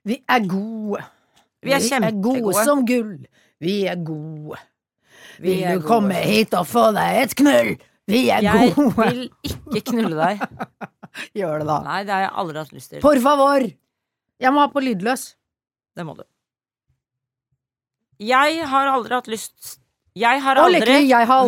Vi gode. Vi gode som gull. Vi gode. Vil du komme hit og få deg et knull? Vi Jeg gode. vil ikke knulle deg. Gjør det da. Nei, det har jeg aldri hatt lyst til. Por favor. Jeg må ha på lydløs. Det må du. Jeg har aldri hatt lyst. Jeg har aldri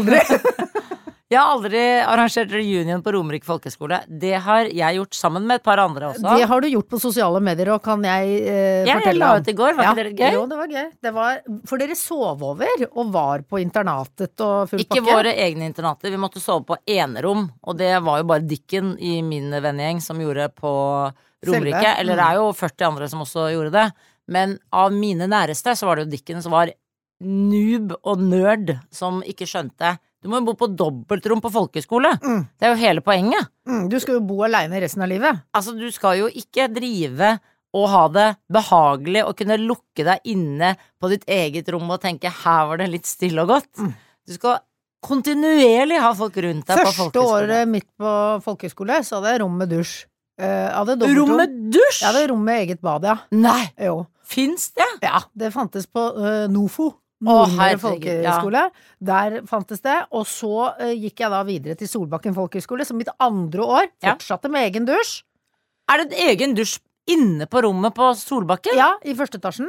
Jeg har aldri arrangert reunion på Romerike folkeskole. Det har jeg gjort sammen med et par andre også. Det har du gjort på sosiale medier, og kan jeg fortelle jeg la ut i går, var ikke det gøy? Jo, det var gøy. For dere sov over og var på internatet og full pakke. Ikke våre egne internater, vi måtte sove på enerom. Og det var jo bare Dikken i min vennegjeng som gjorde på Romerike. Eller det er jo 40 andre som også gjorde det. Men av mine næreste så var det jo Dikken som var noob og nerd som ikke skjønte. Du må jo bo på dobbeltrom på folkeskole. Det er jo hele poenget. Du skal jo bo alene resten av livet. Altså, du skal jo ikke drive og ha det behagelig og kunne lukke deg inne på ditt eget rom og tenke, her var det litt stille og godt. Du skal kontinuerlig ha folk rundt deg på folkeskole. Første året mitt på folkeskole så hadde jeg rom med dusj. Rom med dusj? Ja, det er rom med eget bad, ja. Nei, Jo. finnes det? Ja, det fantes på NOFO. Nordmøre folkehøgskole. Der fantes det. Og så gikk jeg da videre til Solbakken folkehøgskole, som mitt andre år fortsatte med egen dusj. Er det en egen dusj inne på rommet på Solbakken? Ja, i første etasjen.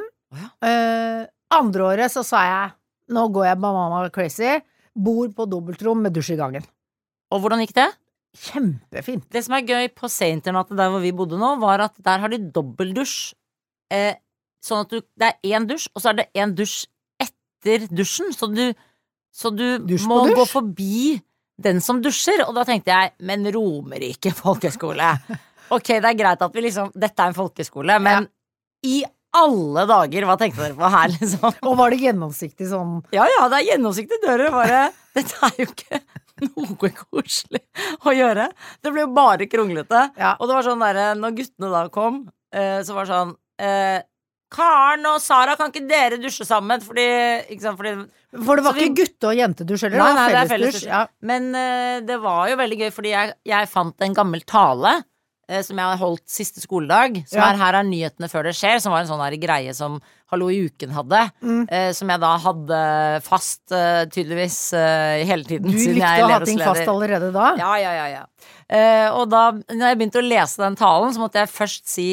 Andre året så sa jeg, nå går jeg banana crazy, bor på dobbeltrom med dusj i gangen. Og hvordan gikk det? Kjempefint. Det som er gøy på C-internatet der hvor vi bodde nå, var at der har de dobbeldusj. Sånn at det er en dusj, og så er det en dusj etter dusjen, så du må gå forbi den som dusjer, og da tenkte jeg, men Romerike folkeskole. Ok, det er greit at vi liksom, dette er en folkeskole, men i alle dager, hva tenkte dere på her, liksom? Og var det gjennomsiktig sånn? Ja, det er gjennomsiktig dører, bare, dette er jo ikke noe koselig å gjøre. Det ble jo bare kronglete, og det var sånn der, når guttene da kom, så var det sånn, Karen og Sara, kan ikke dere dusje sammen? Fordi, ikke sant, for det var ikke gutte- og jentedusj, eller? Nei, det er fellesdusj. Ja. Men det var jo veldig gøy, fordi jeg fant en gammel tale som jeg har holdt siste skoledag, som her er nyhetene før det skjer, som var en sånn her greie som Hallo i uken hadde, som jeg da hadde fast tydeligvis hele tiden. Du likte å ha ting fast allerede da? Ja. Og da, når jeg begynte å lese den talen, så måtte jeg først si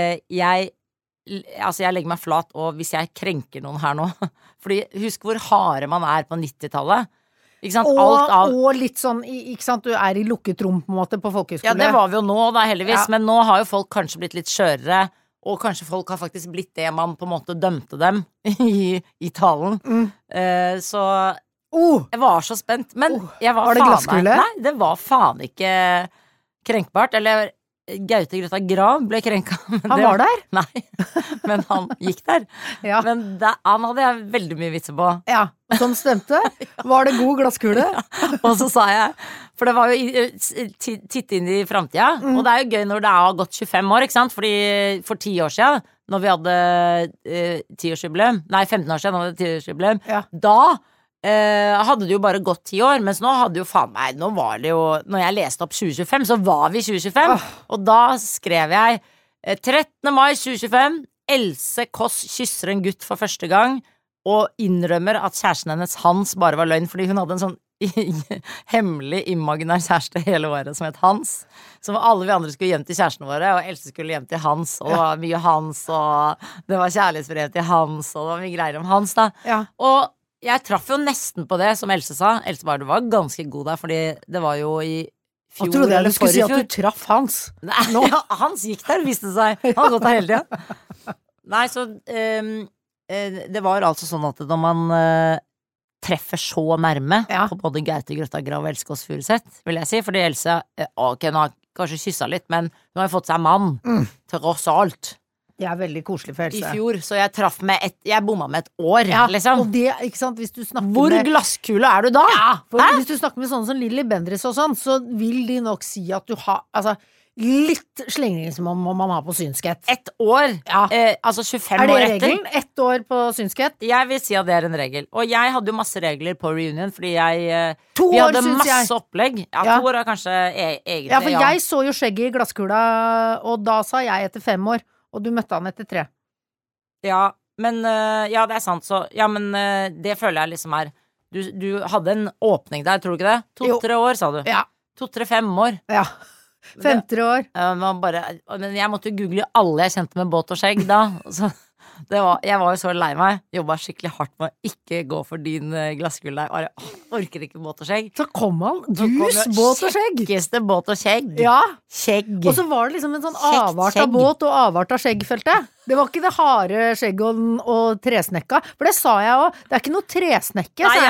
jeg legger meg flat, og hvis jeg krenker noen her nå fordi husk hvor harde man er på 90-tallet. Ikke sant? Og litt sånn, ikke sant, du er i lukket rom på en måte på folkehøyskole. Ja, det var vi jo nå da, heldigvis, men nå har jo folk kanskje blitt litt skjørere, og kanskje folk har faktisk blitt det man på en måte dømte dem i talen. Så jeg var så spent, men jeg var det glasskule? Nei, det var faen ikke krenkbart, eller Gaute Grøtta Grav ble krenka. Han var der? Nei, men han gikk der. Men han hadde jeg veldig mye vitser på. Ja, som stemte. Var det god glasskule? Og så sa jeg, for det var jo titt inn i fremtida, og det er jo gøy når det har gått 25 år, ikke sant? Fordi for 10 år siden, når vi hadde 10-årsjubileum, nei 15 år siden, når vi hadde 10-årsjubileum, da hadde det jo bare gått 10 år, mens nå hadde jo faen meg, nå var det jo, når jeg leste opp 2025, så var vi 2025, og da skrev jeg 13. mai 2025, Else Kåss kysser en gutt for første gang, og innrømmer at kjæresten hennes Hans bare var løgn, fordi hun hadde en sånn hemmelig imaginær kjæreste hele året som het Hans, som alle vi andre skulle hjem til kjærestene våre, og Else skulle hjem til Hans, og det var mye Hans, og det var kjærlighetsbrev til Hans, og det var mye greier om Hans da, og jeg traff jo nesten på det, som Else sa. Else bare, du var ganske god der, fordi det var jo i fjor eller forrige fjor. Jeg trodde jeg skulle si at du traff Hans. Nei, Hans gikk der, viste det seg. Han har gått der hele tiden. Nei, så det var altså sånn at når man treffer så nærme på både Gaute Grøtta Grav og Else Kåss Furuseth, vil jeg si, fordi Else, ok, nå har kanskje kysset litt, men hun har jo fått seg mann, tross alt. Det er veldig koselig for Else. I fjor, så jeg bomma med et år, liksom. Og det, ikke sant, hvis du snakker hvor glasskule er du da? Ja, for hvis du snakker med sånn som Lilly Bendriss og sånn, så vil de nok si at du har, altså, litt slengringsmonn må man ha på synskhet. Et år? Altså 25 år etter? Er det regelen? Et år på synskhet? Jeg vil si at det er en regel. Og jeg hadde jo masse regler på reunion, fordi vi hadde masse opplegg. Ja, 2 år er kanskje egentlig, Ja, for jeg så jo skjegget i glasskula, og da sa jeg etter 5 år, og du møtte han etter 3. Ja, men ja, det sant, så ja, men det føler jeg liksom du hadde en åpning der, tror du ikke det? 2-3 år, sa du? Ja. 2-3-5 år. Ja. 50 år. Men jeg måtte jo google alle jeg kjente med båt og skjegg da. Så jeg var jo så lei meg. Jobbet skikkelig hardt med å ikke gå for din glasskull der. Orker ikke båt og skjegg. Så kom han. Dus, båt og skjegg. Kjekkeste båt og skjegg. Ja. Skjegg. Og så var det liksom en sånn avart av båt og avart av skjegg, følte jeg. Det var ikke det harde skjegget og tresnekka. For det sa jeg også. Det ikke noe tresnekke. Nei,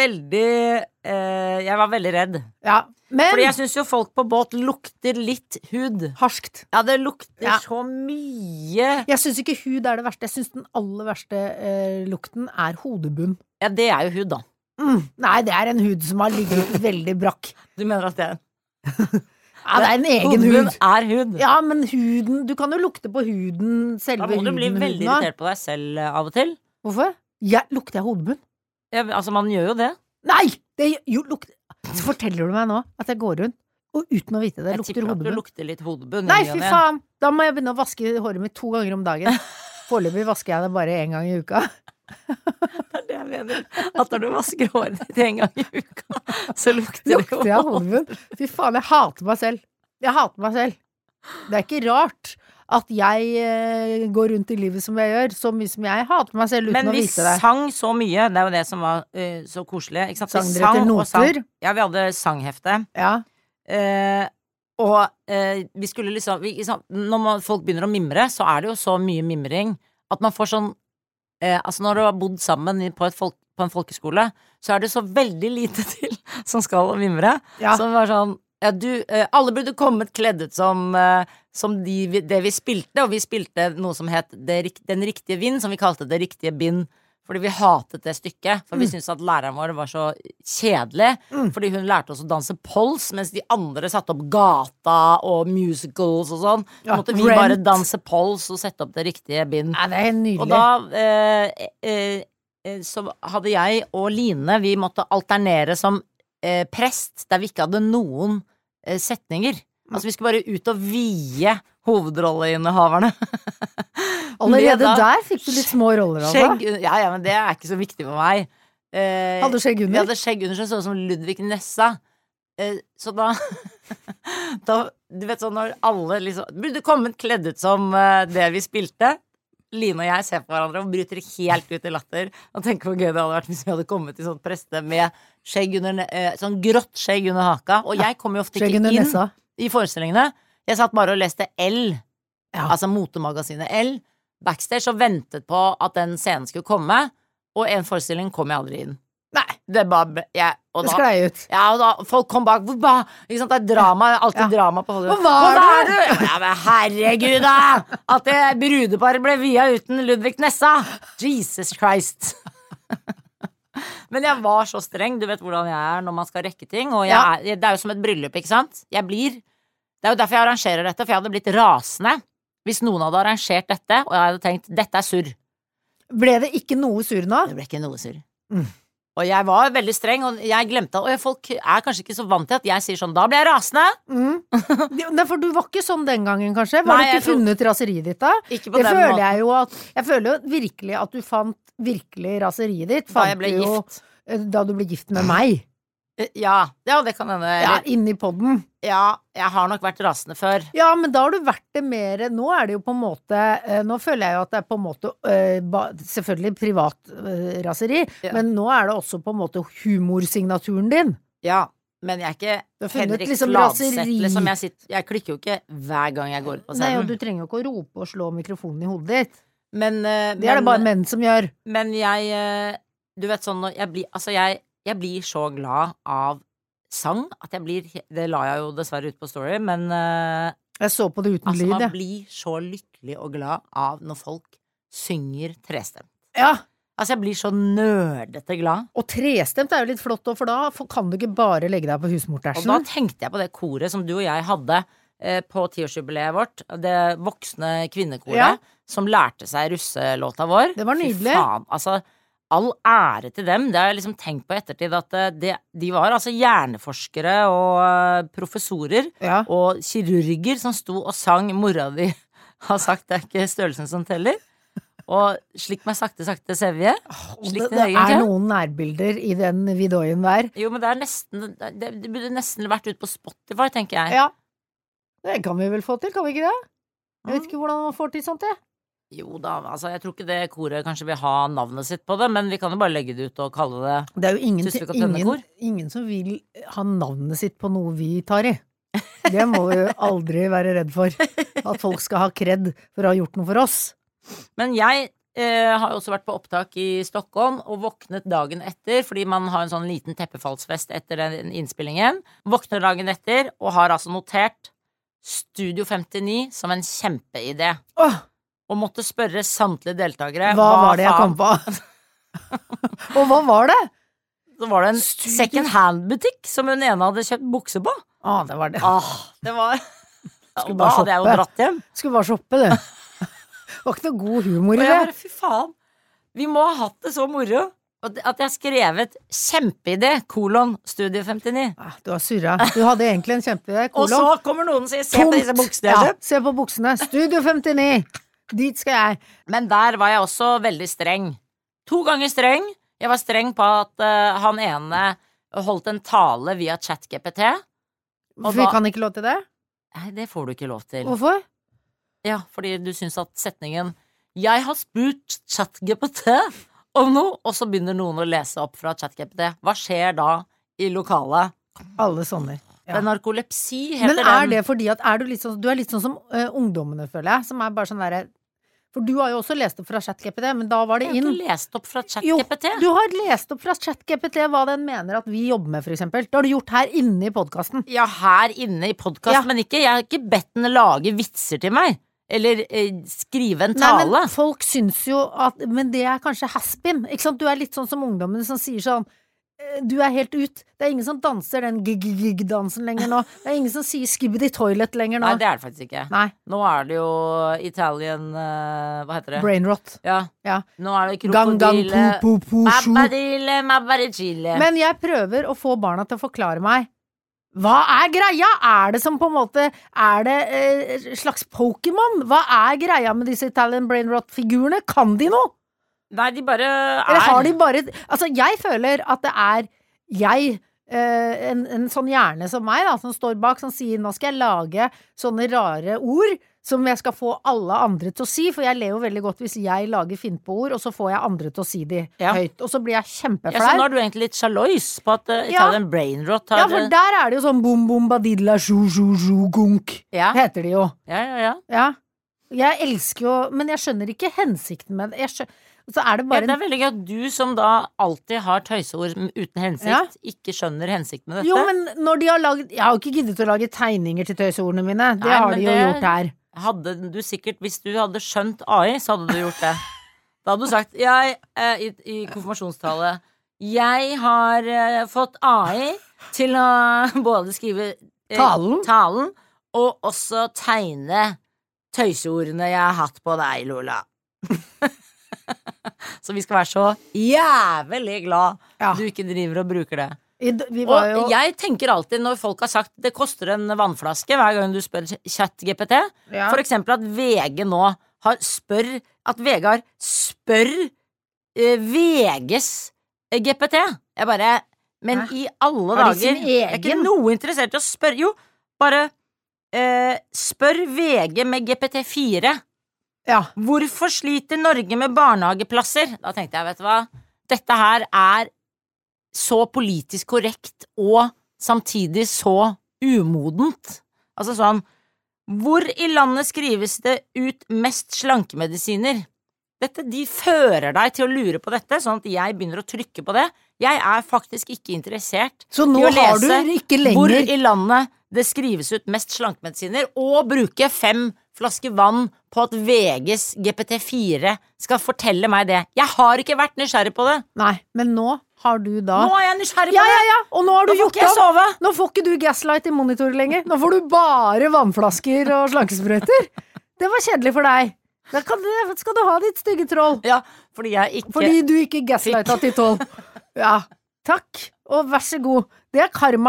jeg var veldig redd. Ja. Men, fordi jeg synes jo folk på båt lukter litt hud. Harskt. Ja, det lukter så mye. Jeg synes ikke hud det verste. Jeg synes den aller verste lukten hodebunn. Ja, det jo hud da. Nei, det en hud som har ligget veldig brakk. Du mener at det ja, det en egen Hodebunn hud. Hud. Ja, men huden, du kan jo lukte på huden, selve huden. Da må du bli veldig irritert på deg selv av og til. Hvorfor? Lukter jeg hodebunn? Ja, altså, man gjør jo det. Nei! Lukter. Så forteller du meg nå at jeg går rundt og uten å vite det lukter hodebunn. Jeg tipper at du lukter litt hodebunn. Nei, fy faen! Da må jeg begynne å vaske håret mitt 2 ganger om dagen. Foreløpig vasker jeg det bare 1 gang i uka. Det det jeg mener. At når du vasker håret ditt 1 gang i uka, så lukter jeg hodebunn? Fy faen, jeg hater meg selv. Det ikke rart at jeg går rundt i livet som jeg gjør, så mye som jeg hater meg selv uten å vite det. Men vi sang så mye, det jo det som var så koselig, ikke sant? Sang dere til noter? Ja, vi hadde sanghefte. Ja. Vi skulle liksom, når folk begynner å mimre, så det jo så mye mimring, at man får sånn, altså når du har bodd sammen på en folkeskole, så det så veldig lite til som skal mimre, som var sånn, ja, alle burde kommet kledd ut som det vi spilte, og vi spilte noe som het Den riktige vind, som vi kalte Det riktige bind, fordi vi hatet det stykket, for vi syntes at læreren vår var så kjedelig, fordi hun lærte oss å danse pols, mens de andre satte opp gata og musicals og sånn, så måtte vi bare danse pols og sette opp Det riktige bind. Ja, det nydelig. Og da så hadde jeg og Line, vi måtte alternere som prest, der vi ikke hadde noen setninger. Altså vi skulle bare ut og vie hovedrolleinnehaverne. Allerede der fikk du litt små roller, altså? Ja, men det ikke så viktig for meg. Hadde skjegg under? Vi hadde skjegg under, sånn som Ludvig Nessa. Så da du vet sånn når alle liksom burde kommet kledd ut som det vi spilte. Line og jeg ser på hverandre og bryter helt ut i latter og tenker hvor gøy det hadde vært hvis vi hadde kommet til sånn preste med skjegg under, sånn grått skjegg under haka, og jeg kom jo ofte ikke inn i forestillingene. Jeg satt bare og leste L, altså motemagasinet L, backstage og ventet på at den scenen skulle komme, og en forestilling kom jeg aldri inn. Nei, det bare det sklei ut. Ja, og da folk kom bak, ikke sant, det drama, alltid drama på Hollywood. Hva var det? Ja, men herregud da, at det brudeparet ble via uten Ludvig Nessa. Jesus Christ. Men jeg var så streng, du vet hvordan jeg når man skal rekke ting, og det jo som et bryllup, ikke sant? Det jo derfor jeg arrangerer dette, for jeg hadde blitt rasende hvis noen hadde arrangert dette, og jeg hadde tenkt, dette surr. Ble det ikke noe surr nå? Det ble ikke noe surr. Og jeg var veldig streng, og jeg glemte, og folk kanskje ikke så vant til at jeg sier sånn, da ble jeg rasende. For du var ikke sånn den gangen, kanskje? Var det ikke funnet raseriet ditt da? Ikke på den måten. Jeg føler jo virkelig at du fant virkelig raseriet ditt. Da jeg ble gift. Da du ble gift med meg. Ja, det kan hende. Ja, inni podden. Ja, jeg har nok vært rasende før. Ja, men da har du vært det mer. Nå det jo på en måte, nå føler jeg jo at det på en måte, selvfølgelig privat raseri, men nå det også på en måte humorsignaturen din. Ja, men jeg ikke Henrik liksom Fladseth, liksom. Jeg klikker jo ikke hver gang jeg går ut på scenen. Nei, og du trenger jo ikke å rope og slå mikrofonen i hodet ditt. Men, det det bare menn som gjør. Men du vet sånn, jeg blir så glad av sang at det la jeg jo dessverre ut på story, men jeg så på det uten lyd, man blir så lykkelig og glad av når folk synger trestemt. Ja. Altså jeg blir så nerdete glad. Og trestemt jo litt flott, for da kan du ikke bare legge deg på husmortersen. Og da tenkte jeg på det koret som du og jeg hadde på 10-årsjubileet vårt, det voksne kvinnekoret, som lærte seg russelåta vår. Det var nydelig. Fy faen, altså all ære til dem. Det har jeg liksom tenkt på ettertid at de var altså hjerneforskere og professorer og kirurger som sto og sang. Mora di har sagt det ikke størrelsen som teller. Og slikk meg sakte, Sevje. Det noen nærbilder i den videoen der. Jo, men det burde nesten vært ut på Spotify, tenker jeg. Ja, det kan vi vel få til, kan vi ikke det? Jeg vet ikke hvordan man får til sånt, det. Jo da, altså jeg tror ikke det koret kanskje vil ha navnet sitt på det, men vi kan jo bare legge det ut og kalle det. Det jo ingen som vil ha navnet sitt på noe vi tar i. Det må vi jo aldri være redd for. At folk skal ha kred for å ha gjort noe for oss. Men jeg har også vært på opptak i Stockholm og våknet dagen etter, fordi man har en sånn liten teppefallsfest etter den innspillingen. Våkner dagen etter og har altså notert Studio 59 som en kjempeidé. Og måtte spørre samtlige deltakere hva var det jeg kom på? Og hva var det? Så var det en second hand-butikk som hun ene hadde kjøpt bukse på. Det var det. Det var da hadde jeg jo dratt hjem. Skulle bare shoppe, det. Det var ikke noe god humor i det. Fy faen, vi må ha hatt det så moro at jeg skrevet kjempeidé, Studio 59. Du har surra. Du hadde egentlig en kjempeidé, Og så kommer noen og sier, se på disse buksene jeg kjøpt. Se på buksene. Studio 59. Dit skal jeg. Men der var jeg også veldig streng. 2 ganger streng. Jeg var streng på at han ene holdt en tale via ChatGPT. Vi kan ikke lov til det? Nei, det får du ikke lov til. Hvorfor? Ja, fordi du synes at setningen «Jeg har spurt ChatGPT om noe», og så begynner noen å lese opp fra ChatGPT. Hva skjer da i lokalet? Alle sånne. Ja. Det er narkolepsi, heter den. Men det fordi at du er litt sånn som ungdommene, føler jeg, som er bare sånn der. For du har jo også lest opp fra ChatGPT, men da var det inn. Jeg har ikke lest opp fra ChatGPT. Jo, du har lest opp fra ChatGPT hva den mener at vi jobber med, for eksempel. Det har du gjort her inne i podcasten. Ja, her inne i podcasten, men ikke, jeg har ikke bedt den lage vitser til meg. Eller skrive en tale. Nei, men folk syns jo at, men det er kanskje has-been, ikke sant? Du er litt sånn som ungdommen som sier sånn, du er helt ut. Det er ingen som danser den gig-gig-dansen lenger nå. Det er ingen som sier skibbity toilet lenger nå. Nei, det er det faktisk ikke. Nei. Nå er det jo Italian, hva heter det? Brainrot. Ja. Nå er det krokodile. Mabbadile. Men jeg prøver å få barna til å forklare meg hva er greia? Er det som på en måte, er det slags Pokémon? Hva er greia med disse Italian Brainrot-figurene? Kan de noe? Nei, de bare er. Eller har de bare, altså jeg føler at det er en sånn hjerne som meg da, som står bak, som sier, nå skal jeg lage sånne rare ord som jeg skal få alle andre til å si, for jeg ler jo veldig godt hvis jeg lager fint på ord, og så får jeg andre til å si de høyt, og så blir jeg kjempeflau. Ja, så nå er du egentlig litt sjalois på at Italian Brainrot har... Ja, for der er det jo sånn bom bom badilla sju gunk, heter de jo. Ja. Jeg elsker jo, men jeg skjønner ikke hensikten med det. Så er det bare det er veldig gøy at du som da alltid har tøyseord uten hensikt, ikke skjønner hensikten med dette. Jo, men når de har laget, jeg har ikke giddet å lage tegninger til tøyseordene mine, det har de jo gjort her. Hadde du sikkert, hvis du hadde skjønt AI, så hadde du gjort det. Da hadde du sagt, i konfirmasjonstale, jeg har fått AI til å både skrive talen, og også tegne tøyseordene jeg har hatt på deg, Lola. Så vi skal være så jævlig glad du ikke driver og bruker det. Og jeg tenker alltid når folk har sagt det koster en vannflaske hver gang du spør ChatGPT, for eksempel at VG nå at Vegard spør VGs GPT. Jeg bare, men i alle dager jeg er ikke noe interessert i å spørre. Jo, bare spør VG med GPT-4. Hvorfor sliter Norge med barnehageplasser? Da tenkte jeg, vet du hva, dette her er så politisk korrekt og samtidig så umodent. Altså sånn, hvor i landet skrives det ut mest slankemedisiner? De fører deg til å lure på dette, sånn at jeg begynner å trykke på det. Jeg er faktisk ikke interessert i å lese hvor i landet det skrives ut mest slankemedisiner, og bruke 5 flasker vann på at VGs GPT-4 skal fortelle meg det. Jeg har ikke vært nysgjerrig på det. Nei, men nå har du da... Nå er jeg nysgjerrig på det! Ja, og nå har du gjort det. Nå får ikke du gaslight i monitor lenger. Nå får du bare vannflasker og slankesprøyter. Det var kjedelig for deg. Da skal du ha ditt stygge troll. Ja, fordi du ikke gaslighta til 12. Ja, takk, og vær så god. Det er karma.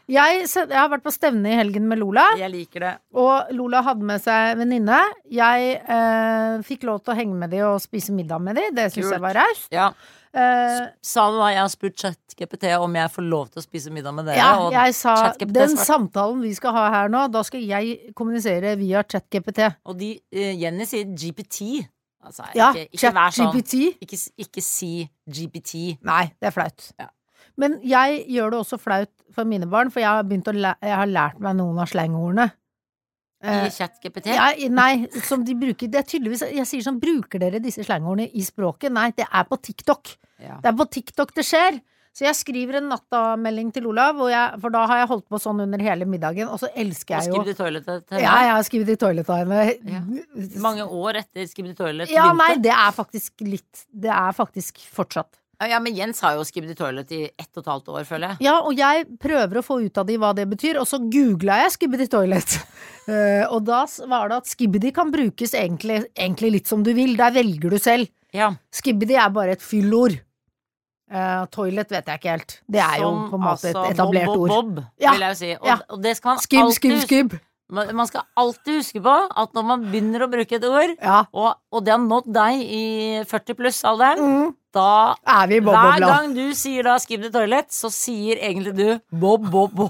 Jeg har vært på stevne i helgen med Lola, Jeg liker det. og Lola hadde med seg venninne. Jeg fikk lov til å henge med de og spise middag med de. Det synes Kult. jeg var raust. Ja. Eh, Sa du da jeg har spurt ChatGPT om jeg får lov til å spise middag med dere? ja, og jeg sa ChatGPT den svarte- samtalen vi skal ha her nå, da skal jeg kommunisere via ChatGPT. Og Jenny sier GPT. Altså, Ja, ikke vær sånn. ChatGPT. Ikke si GPT. Nei, det er flaut. Ja. Men jeg gjør det også flaut for mine barn, for jeg har jeg har lært meg noen av slangordene. I ChatGPT. Nei, som de bruker. Det er tydeligvis, jeg sier sånn, bruker dere disse slangordene i språket? Nei, det er på TikTok. Ja. Det er på TikTok det skjer. Så jeg skriver en nattamelding til Olav, for da har jeg holdt på sånn under hele middagen, og så elsker jeg jo Skriv det i toilettet til Ja, jeg har skrevet i toilettet. Ja. Mange år etter Skriv det i toilet Ja, begynte. nei, det er faktisk fortsatt. Ja, men Jens har jo Skriv det i toilet i 1,5 år, føler jeg. Ja, og jeg prøver å få ut av de hva det betyr, og så googlet jeg Skibidi Toilet. Og da var det at Skibidi kan brukes egentlig litt som du vil, der velger du selv. Ja. Skibidi er bare et fyllord. Toilet vet jeg ikke helt. Det er jo på en måte et etablert ord. Bob, Ja. vil jeg jo si. Og, Ja. og det skal man alltid Skib. Man skal alltid huske på at når man begynner å bruke et ord, Ja. og det har nådd deg i 40 pluss-alderen, da Er vi i hver bob-bobla? gang du sier da 'skriv det i toilet', så sier egentlig du Bob.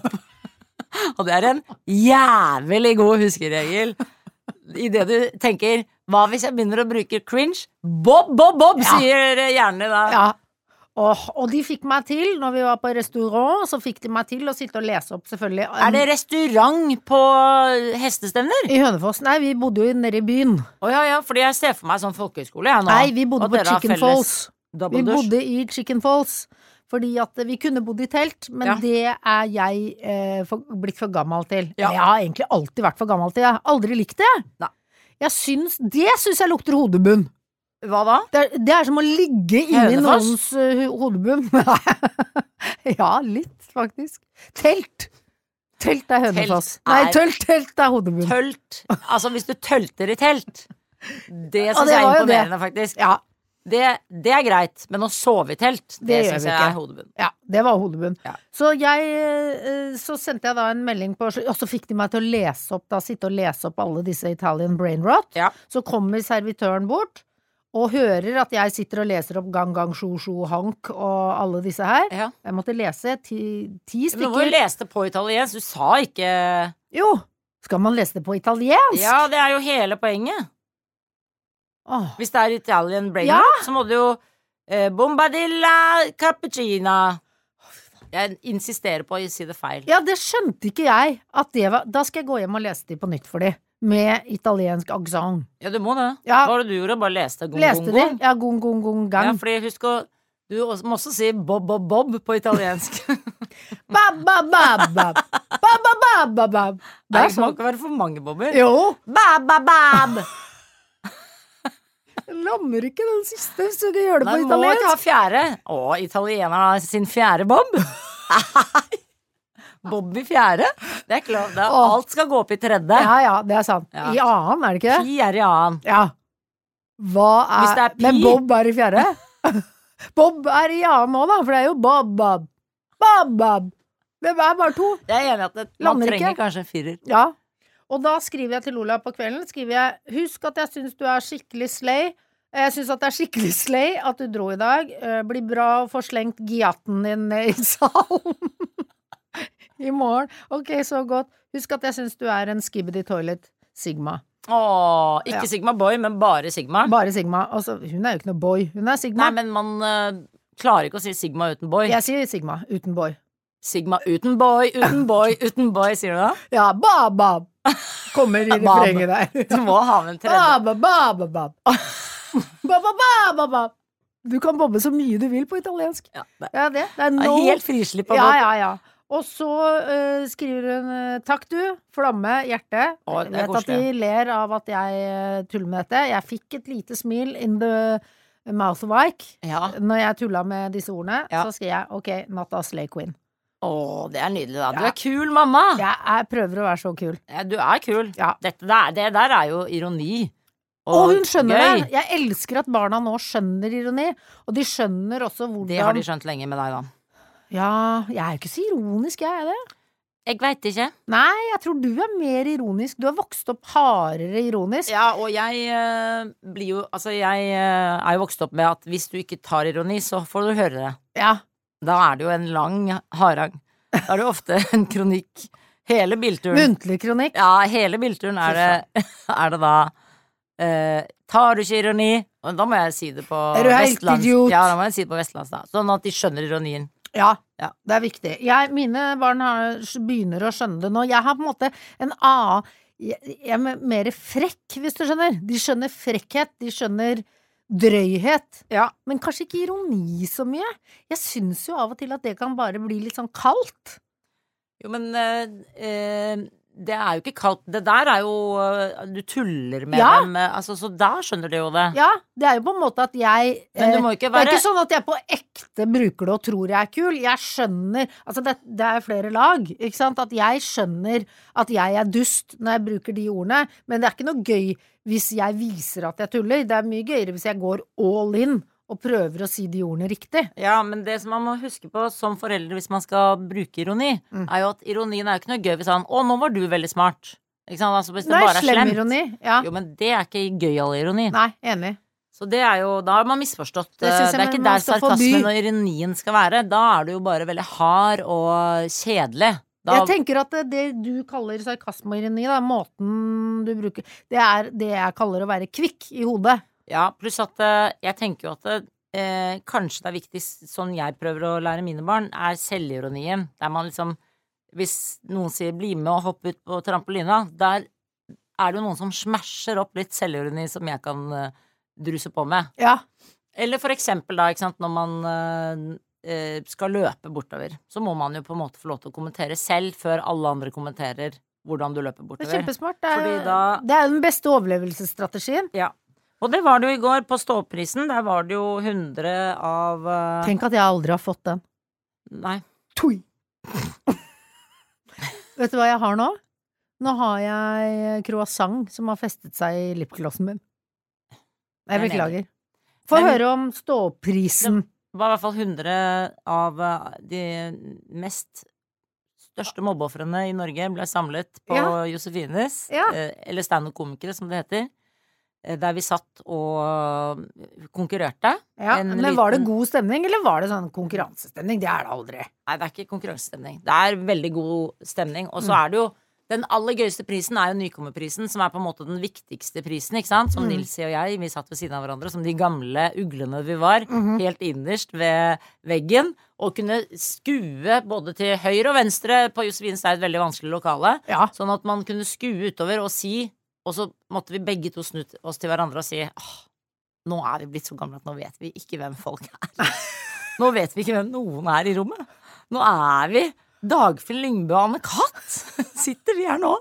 Og det er en jævlig god huskeregel. I det du tenker 'hva hvis jeg begynner å bruke cringe'? Bob, Ja. sier hjernen da. Ja. Og de fikk meg til, når vi var på restaurant, så fikk de meg til å sitte og lese opp, selvfølgelig. Er det restaurant på hestestevner? I Hønefoss? Nei, vi bodde jo nede i byen. Å ja, fordi jeg ser for meg sånn folkehøyskole, jeg nå. Nei, vi bodde Og på dere har Chicken felles Falls. double Vi dusj. bodde i Chicken Falls. Fordi at vi kunne bodd i telt, men Ja. det er jeg blitt for gammel til. Ja. Jeg har egentlig alltid vært for gammel til. Jeg har aldri likt det. Nei. Det syns jeg lukter hodebunn. Hva da? Det er som å ligge inni Hønefoss? noens hodebunn. Ja, litt, faktisk. Telt. Telt er Hønefoss. Telt Nei, er- telt er hodebunn. Tølt. Altså, hvis du tølter i telt, det Ja, syns det jeg er var jo det. imponerende, faktisk. Ja, Det er greit, men å sove i telt, det Det gjør syns vi jeg ikke. er hodebunn. ja, det var hodebunn. Ja. Så sendte jeg da en melding på, og så fikk de meg til å lese opp, sitte og lese opp alle disse Italian brain rot. Ja. Så kommer servitøren bort og hører at jeg sitter og leser opp gang, gang, sjo, sjo, hank og alle disse her. Ja. Jeg måtte lese 10 Men hvor stykker. leste på italiensk? Du sa ikke Jo, skal man lese det på italiensk? Ja, det er jo hele poenget. Åh. Hvis det er Italian brain Ja. rot, så må du jo bombadilla cappuccina. Jeg insisterer på å si det feil. Ja, det skjønte ikke jeg at det var. Da skal jeg gå hjem og lese de på nytt for de. Med italiensk aksent. Ja, du må det. Ja. Hva var det du gjorde? Bare leste gong, Leste gong, de? gong? Ja, gong, gong, gong, gang. Ja, fordi husk å Du må også si bob, bob, bob på italiensk. Bab, bab, bab, bab. Bab, bab, bab, bab, bab. Det Nei, er det må sånn. ikke være for mange bobber. Jo. Bab, bab, bab. Jeg lammer ikke den siste, hvis du ikke gjør det Nei, på må ikke ha italiensk. fjerde. Å, italienerne har sin fjerde bob. Bob i fjerde? Det er klart. Åh. Alt skal gå opp i tredje. Ja, det er sant. Ja. I annen, er det ikke det? Pi er i annen. Ja. Hva Hvis det er pi- Men Bob er i fjerde? Bob er i annen nå, da, for det er jo Bob, Bob. Bob, Bob. Det er bare to. Jeg er enig i at man Lander trenger ikke. kanskje en firer. Ja. Og da skriver jeg til Lola på kvelden, husk at jeg syns du er skikkelig slay. Jeg syns at det er skikkelig slay at du dro i dag. Blir bra å få slengt giatten din ned i salen. I morgen. Ok, så godt. Husk at jeg syns du er en Skibidi Toilet Sigma. Åh, ikke Ja. Sigma Boy, men bare Sigma. Bare Sigma. Altså, hun er jo ikke noe boy. Hun er Sigma. Nei, men man klarer ikke å si Sigma uten boy. Jeg sier Sigma uten boy. Sigma uten boy, uten boy, uten boy, sier du da? Ja, bab, bab. Kommer i Bab. refrenget der. Du må ha med en tredje. Bab, bab, bab, bab. Bab, bab, bab, bab. Du kan bobbe så mye du vil på italiensk. Ja, det Ja, det er er no. helt frislipp av Ja, bob. ja, ja. Og så skriver hun takk du, flamme, hjerte. Å, det er Jeg vet at de koselig. ler av at jeg tuller med dette. Jeg fikk et lite smil in the mouth of Ike Ja. når jeg tulla med disse ordene. Ja. Så skrev jeg ok, not a slay queen. Åh, det er nydelig da. Du Ja. er kul, mamma. Jeg prøver å være så kul. Ja, du er kul. Ja. Det der er jo ironi. Og hun skjønner gøy. det. Jeg elsker at barna nå skjønner ironi, og de skjønner også hvordan Det har de skjønt lenge med deg, da. Ja, jeg er jo ikke så ironisk, jeg er det. Jeg vet ikke. Nei, jeg tror du mer ironisk. Du har vokst opp hardere ironisk. Ja, og jeg blir jo Altså, jeg er jo vokst opp med at hvis du ikke tar ironi, så får du høre det. Ja. Da er det jo en lang harang. Da er det jo ofte en kronikk. Hele bilturen. Muntlig kronikk. Ja, hele bilturen er det da tar du ikke ironi? Og da må jeg si det på Er du helt vestlands. idiot? Ja, da må jeg si det på vestlands da. Sånn at de skjønner ironien. Ja, Ja. det er viktig. Mine barn begynner å skjønne det nå. Jeg har på en måte en annen Jeg er mer frekk, hvis du skjønner. De skjønner frekkhet, de skjønner drøyhet. Ja. Men kanskje ikke ironi så mye. Jeg syns jo av og til at det kan bare bli litt sånn kaldt. Jo, men det er jo ikke kaldt. Det der er jo du tuller med Ja. dem. Altså, så da skjønner de jo det. Ja, det er jo på en måte at jeg Men du må ikke Det er være ikke sånn at jeg på ekte bruker det og tror jeg er kul. Jeg skjønner Altså, det er flere lag, ikke sant? At jeg skjønner at jeg er dust når jeg bruker de ordene, men det er ikke noe gøy hvis jeg viser at jeg tuller. Det er mye gøyere hvis jeg går all in og prøver å si de ordene riktig. Ja, men det som man må huske på som foreldre hvis man skal bruke ironi, er jo at ironien er jo ikke noe gøy hvis han å, nå var du veldig smart. Ikke sant? Altså, hvis det Nei, bare er slem slemt. ironi. Ja. Jo, men det er ikke gøyal ironi. Nei, enig. Så det er jo, da har man misforstått. Det Det synes jeg er ikke man der skal sarkasmen forby. og ironien skal være. Da er du jo bare veldig hard og kjedelig. Da, Jeg tenker at det du kaller sarkasme og ironi, da, måten du bruker, det er det jeg kaller å være kvikk i hodet. ja, pluss at jeg tenker jo at kanskje det er viktig, sånn jeg prøver å lære mine barn, er selvironien. Der man liksom, hvis noen sier 'bli med og hoppe ut på trampolina', der er det jo noen som smasher opp litt selvironi som jeg kan druse på med. Ja. Eller for eksempel da, ikke sant, når man skal løpe bortover, så må man jo på en måte få lov til å kommentere selv før alle andre kommenterer hvordan du løper Det bortover. er kjempesmart. Fordi da- Det er jo den beste overlevelsesstrategien. Ja. Og det var det jo i går på Ståprisen. Der var det jo 100 av Tenk at jeg aldri har fått den. Nei. Tui. Vet du hva jeg har nå? Nå har jeg croissant som har festet seg i lipglossen min. Jeg Jeg er beklager. Få Men- høre om Ståprisen. Det var i hvert fall 100 av de mest største mobbeofrene i Norge ble samlet på Ja. Josefines, Ja. eller stand-up-komikere som det heter, der vi satt og konkurrerte. Ja, En men var det liten- god stemning, eller var det sånn konkurransestemning? Det er det aldri. Nei, det er ikke konkurransestemning. Det er veldig god stemning. Og så er det jo den aller gøyeste prisen er jo Nykommerprisen, som er på en måte den viktigste prisen, ikke sant? Som Nilsi og jeg, vi satt ved siden av hverandre som de gamle uglene vi var, helt innerst ved veggen, og kunne skue både til høyre og venstre på Josefines, det er et veldig vanskelig lokale, Ja. sånn at man kunne skue utover og si, og så måtte vi begge to snu oss til hverandre og si, åh, nå er vi blitt så gamle at nå vet vi ikke hvem folk er. Nå vet vi ikke hvem noen er i rommet. Nå er vi Dagfinn Lyngbø og Anne Katt sitter vi her nå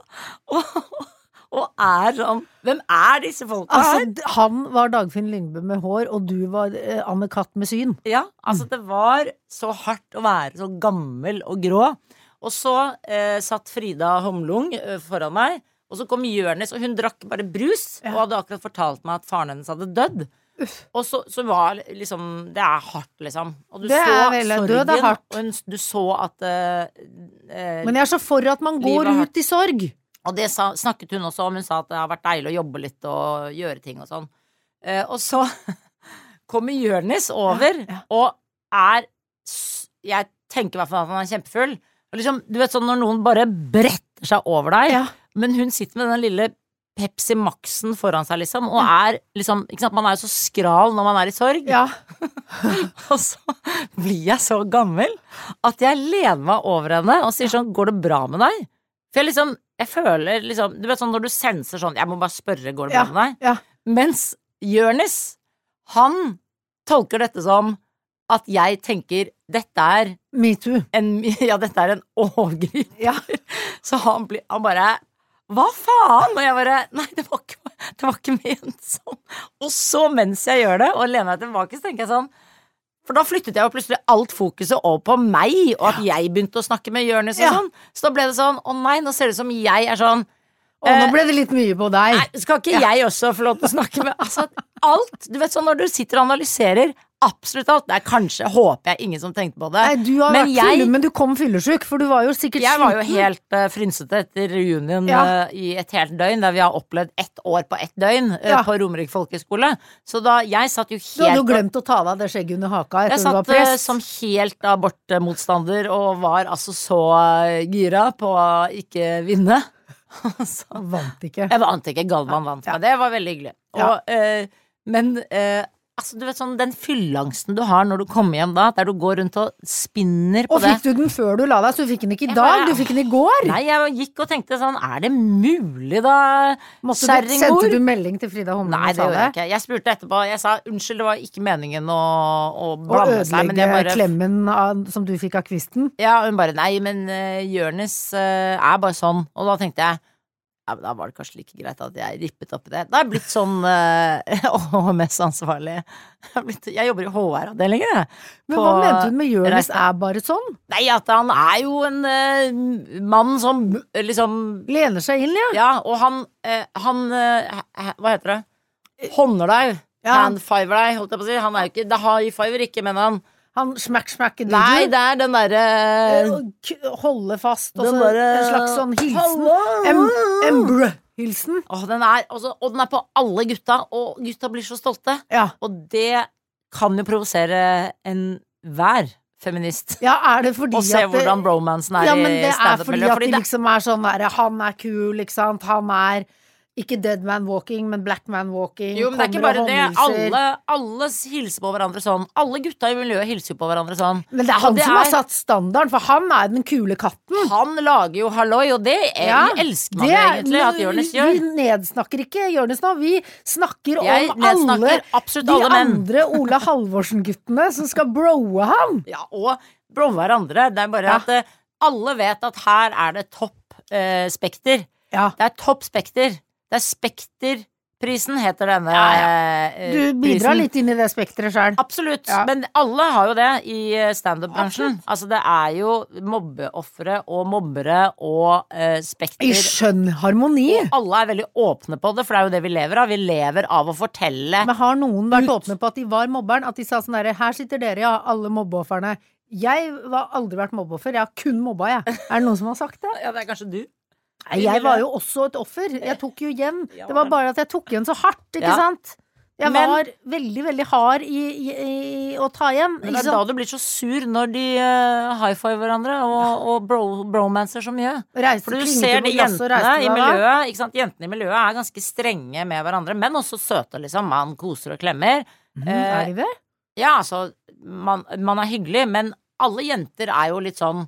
og er sånn. Hvem er disse folka her? Altså, han var Dagfinn Lyngbø med hår, og du var Anne Katt med syn. Ja, altså det var så hardt å være så gammel og grå. Og så satt Frida Homlung foran meg, og så kom Jørnes, og hun drakk bare brus, og hadde akkurat fortalt meg at faren hennes hadde dødd. Og så var liksom det er hardt, liksom. Og du Det er så vel- sorgen, død er hardt. og du så at Men jeg er så for at man går Livet er hardt. ut i sorg. Og det snakket hun også om. Hun sa at det har vært deilig å jobbe litt og gjøre ting og sånn. Og så kommer Jørnis over og er Jeg tenker i hvert fall at han er kjempefull. Og liksom, du vet sånn når noen bare bretter seg over deg, Ja. men hun sitter med den lille Pepsi Maxen foran seg, liksom, og er liksom ikke sant, man er jo så skral når man er i sorg. Ja. Og så blir jeg så gammel at jeg lener meg over henne og sier sånn, går det bra med deg? For jeg føler liksom, du vet sånn når du senser sånn, jeg må bare spørre, går det bra med deg? Ja. Mens Jørnis, han tolker dette som at jeg tenker, dette er Metoo. dette er en overgrip. Ja. Så han bare, hva faen? Og jeg bare, nei, det var ikke ment sånn. Og så mens jeg gjør det, og lener meg tilbake, så tenker jeg sånn, for da flyttet jeg jo plutselig alt fokuset over på meg, og at jeg begynte å snakke med Jørnes og sånn. Så da ble det sånn, å nei, nå ser det ut som jeg er sånn, Og nå ble det litt mye på deg. nei, skal ikke jeg også få lov til å snakke med, altså alt, du vet sånn når du sitter og analyserer, absolutt alt. Det kanskje, håper jeg, ingen som tenkte på det. Nei, du har vært full, men du kom fyllesyk, for du var jo sikkert Jeg var jo sliten. helt frynsete etter reunion i et helt døgn, der vi har opplevd 1 år på 1 døgn på Romerike folkehøgskole. Så da, jeg satt jo helt... Du hadde jo glemt å ta deg av det skjegget under haka etter jeg du var satt prest. som helt abortmotstander og var altså så gira på å ikke vinne. Så, Vant ikke. jeg vant ikke, Galvan vant meg. Det var veldig hyggelig. Og, men altså, du vet sånn, den fyllangsten du har når du kommer hjem da, der du går rundt og spinner på Og det. fikk du den før du la deg, så du fikk den ikke i dag, du fikk den i går. Nei, jeg gikk og tenkte sånn, det mulig da, Sendte du melding til Frida Holmen? Nei, det gjorde jeg ikke. Jeg spurte etterpå, jeg sa, unnskyld, det var ikke meningen å blande seg. Men jeg ødelegge bare, klemmen som du fikk av kvisten? ja, hun bare, nei, men Jørnes bare sånn. Og da tenkte jeg, ja, men da var det kanskje like greit at jeg rippet opp i det. Da har jeg blitt sånn HMS-ansvarlig. Jeg jobber i HR-avdelingen, jeg. Men hva mente hun med Jørnes bare sånn? Nei, at han jo en mann som liksom Lener seg inn, ja. Ja, og han hva heter det? Hånder deg. Ja. Handfiver deg, holdt jeg på å si. Han jo ikke, det high fiver ikke, men han Han smack-smack Nei, det den derre holde fast, og Den så derre- en slags sånn hilsen. Embrø-hilsen. og den på alle gutta, og gutta blir så stolte. Ja. Og det kan jo provosere enhver feminist. Ja, det fordi Og se at hvordan bromansen Ja, men i det fordi stand-up-miljøet. at de liksom sånn der, han kul, ikke sant? Han ikke dead man walking, men black man walking. Jo, men det ikke kommer bare og det. håndhilser. Alle hilser på hverandre sånn. Alle gutta i miljøet hilser jo på hverandre sånn. Men det han Og som har satt standarden, for han den kule katten. Han lager jo halloi, og det elsker man jo egentlig at Jonis gjør. Vi nedsnakker ikke Jonis nå, vi snakker Jeg om nedsnakker absolutt de alle menn. andre Ola Halvorsen-guttene som skal broe han. Ja, og bro hverandre. Det bare at alle vet at her det topp spekter. Ja. Det topp spekter. Det Spekterprisen heter denne Du bidrar litt inn i det spektret selv. Absolutt, Ja. men alle har jo det i stand-up-bransjen. Altså det jo mobbeoffere og mobbere og spekter. I skjønn harmoni. Og alle veldig åpne på det, for det jo det vi lever av. Vi lever av å fortelle. Men har noen vært åpne på at de var mobberen? At de sa sånn derre, her sitter dere, ja, alle mobbeofferne. Jeg har aldri vært mobbeoffer, jeg har kun mobba, jeg. Det noen som har sagt det? Ja, det kanskje du. Nei, jeg var jo også et offer. Jeg tok jo igjen. Ja. Det var bare at jeg tok igjen så hardt, ikke Ja. sant? Jeg Men- var veldig, veldig hard i å ta igjen. Men Ikke det da sant? du blir så sur når de high-five hverandre og bromancer så mye. Reise, For du klingete ser på de glasset og jentene reiste i deg da. miljøet, ikke sant? Jentene i miljøet ganske strenge med hverandre, men også søte, liksom. Man koser og klemmer. Er de det? Ja, altså, man hyggelig, men alle jenter jo litt sånn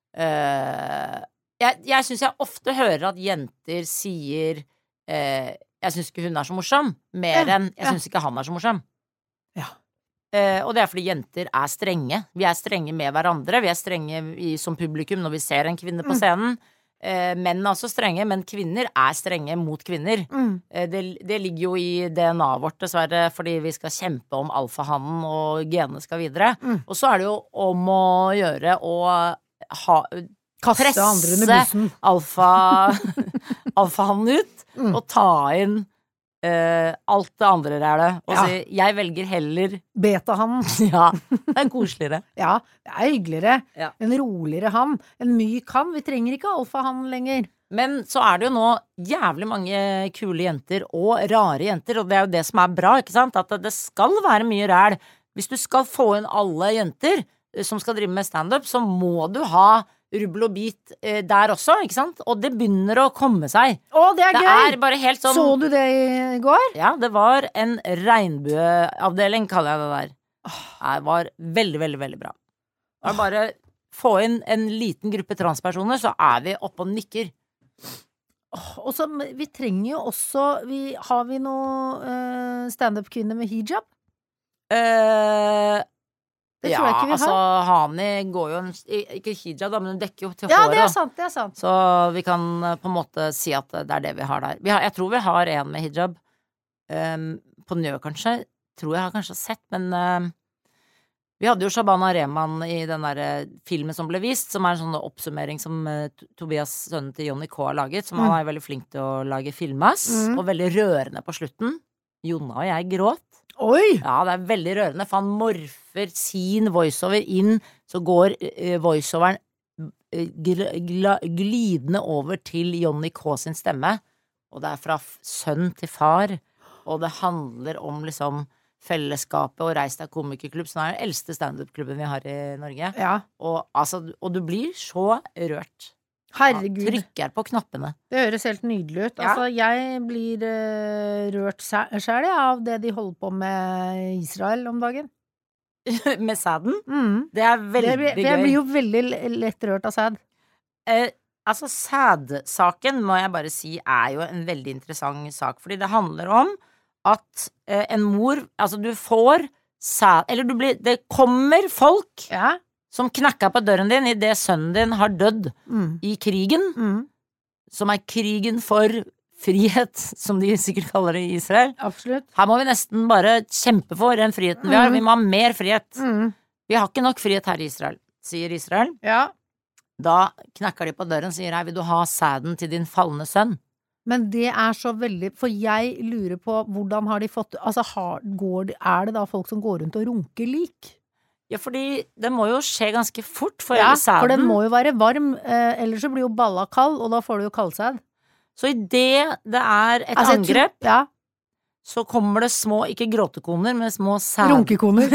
jeg synes jeg ofte hører at jenter sier jeg synes ikke hun så morsom, mer enn jeg synes ikke han så morsom. Ja. Og det fordi jenter strenge. Vi strenge med hverandre. Vi strenge som publikum når vi ser en kvinne på scenen. Menn er også strenge, men kvinner strenge mot kvinner. Det ligger jo i DNA-et vårt, dessverre, fordi vi skal kjempe om alfahannen, og genene skal videre. Og så det jo om å gjøre å Kaste andre under bussen. alfahannen ut, og ta inn alt det andre og si, jeg velger heller Beta-han. Ja, det koseligere. Ja, det hyggeligere. Ja. En roligere han. En myk han. Vi trenger ikke alfa-han lenger. Men så det jo nå jævlig mange kule jenter og rare jenter, og det jo det som bra, ikke sant? At det skal være mye ræl. Hvis du skal få inn alle jenter som skal drive med stand-up, så må du ha rubbel og bit der også, ikke sant? Og det begynner å komme seg. Å, det gøy! Det bare helt sånn... Så du det i går? Ja, det var en regnbueavdeling, kaller jeg det der. Det var veldig, veldig, veldig bra. Bare få inn en liten gruppe transpersoner, så vi oppe og nikker. Og så, vi trenger jo også har vi noe stand-up-kvinner med hijab? Det tror jeg ikke vi har. Altså, Hani går jo ikke hijab da, men hun dekker jo til Ja, håret. det sant, det sant. Så vi kan på en måte si at det det vi har der. Jeg tror vi har en med hijab. På Njø, kanskje. Tror jeg har kanskje sett, men vi hadde jo Shabana Rehman i den der filmen som ble vist, som en sånn oppsummering som Tobias, sønnen til Johnny K, har laget, som han veldig flink til å lage filmas, og veldig rørende på slutten. Jonna og jeg gråt. Oi! Ja, det veldig rørende, for han morfer sin voiceover inn, så går voiceoveren glidende over til Johnny K sin stemme, og det fra sønn til far, og det handler om liksom fellesskapet og Reis deg komikerklubb, som den eldste stand-up-klubben vi har i Norge. Ja. Og du blir så rørt. Herregud. Trykker på knappene. Det høres helt nydelig ut. Ja. Altså, jeg blir rørt selv av det de holder på med Israel om dagen. Med sæden? Mm. Det veldig gøy. Jeg blir jo veldig lett rørt av sæd. Altså, sædsaken, må jeg bare si, jo en veldig interessant sak, fordi det handler om at en mor, altså du får sæd, eller det kommer folk som knakker på døren din i det sønnen din har dødd i krigen, som krigen for frihet, som de sikkert kaller det i Israel. Absolutt. Her må vi nesten bare kjempe for den friheten vi har. Vi må ha mer frihet. Vi har ikke nok frihet her i Israel, sier Israel. Ja. Da knakker de på døren og sier, hei, vil du ha sæden til din falne sønn? Men det så veldig, for jeg lurer på hvordan har de fått, altså det da folk som går rundt og runker lik? Ja, fordi det må jo skje ganske fort for sæden. For den må jo være varm, ellers så blir jo balla kald, og da får du jo kaldsæd. Så i det et angrep, så kommer det små, ikke gråtekoner, men små sæd... Runkekoner.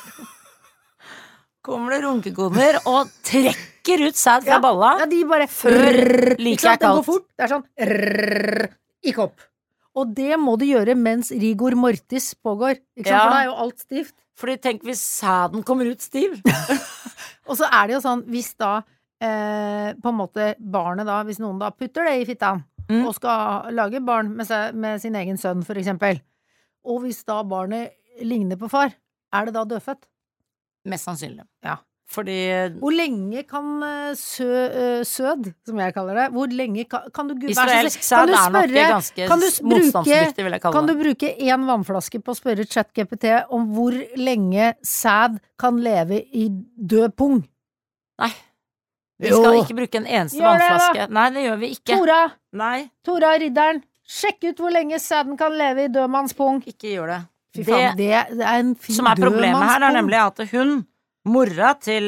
Kommer det runkekoner og trekker ut sæd fra balla. Ja, de bare like kaldt. Den går fort. Det sånn ikke opp. Og det må du gjøre mens rigor mortis pågår. Ikke sant? For da jo alt stivt. Fordi tenk hvis sæden kommer ut stiv. Og så det jo sånn, hvis da på en måte barnet da, hvis noen da putter det i fittan og skal lage barn med sin egen sønn for eksempel, og hvis da barnet ligner på far, det da dødfødt? Mest sannsynlig. Ja. Fordi hvor lenge kan sød, som jeg kaller det, hvor lenge kan du israelsk sæd nok ganske motstandsdyktig, vil jeg kalle det. Kan du bruke en vannflaske på å spørre ChatGPT om hvor lenge sæd kan leve i død pung? Nei. Vi skal ikke bruke en eneste vannflaske. Nei, det gjør vi ikke. Tora Ridderen, sjekk ut hvor lenge sæden kan leve i dødmannspung. Ikke gjør det. Fy faen, det en fin som problemet her, nemlig at hun, mora til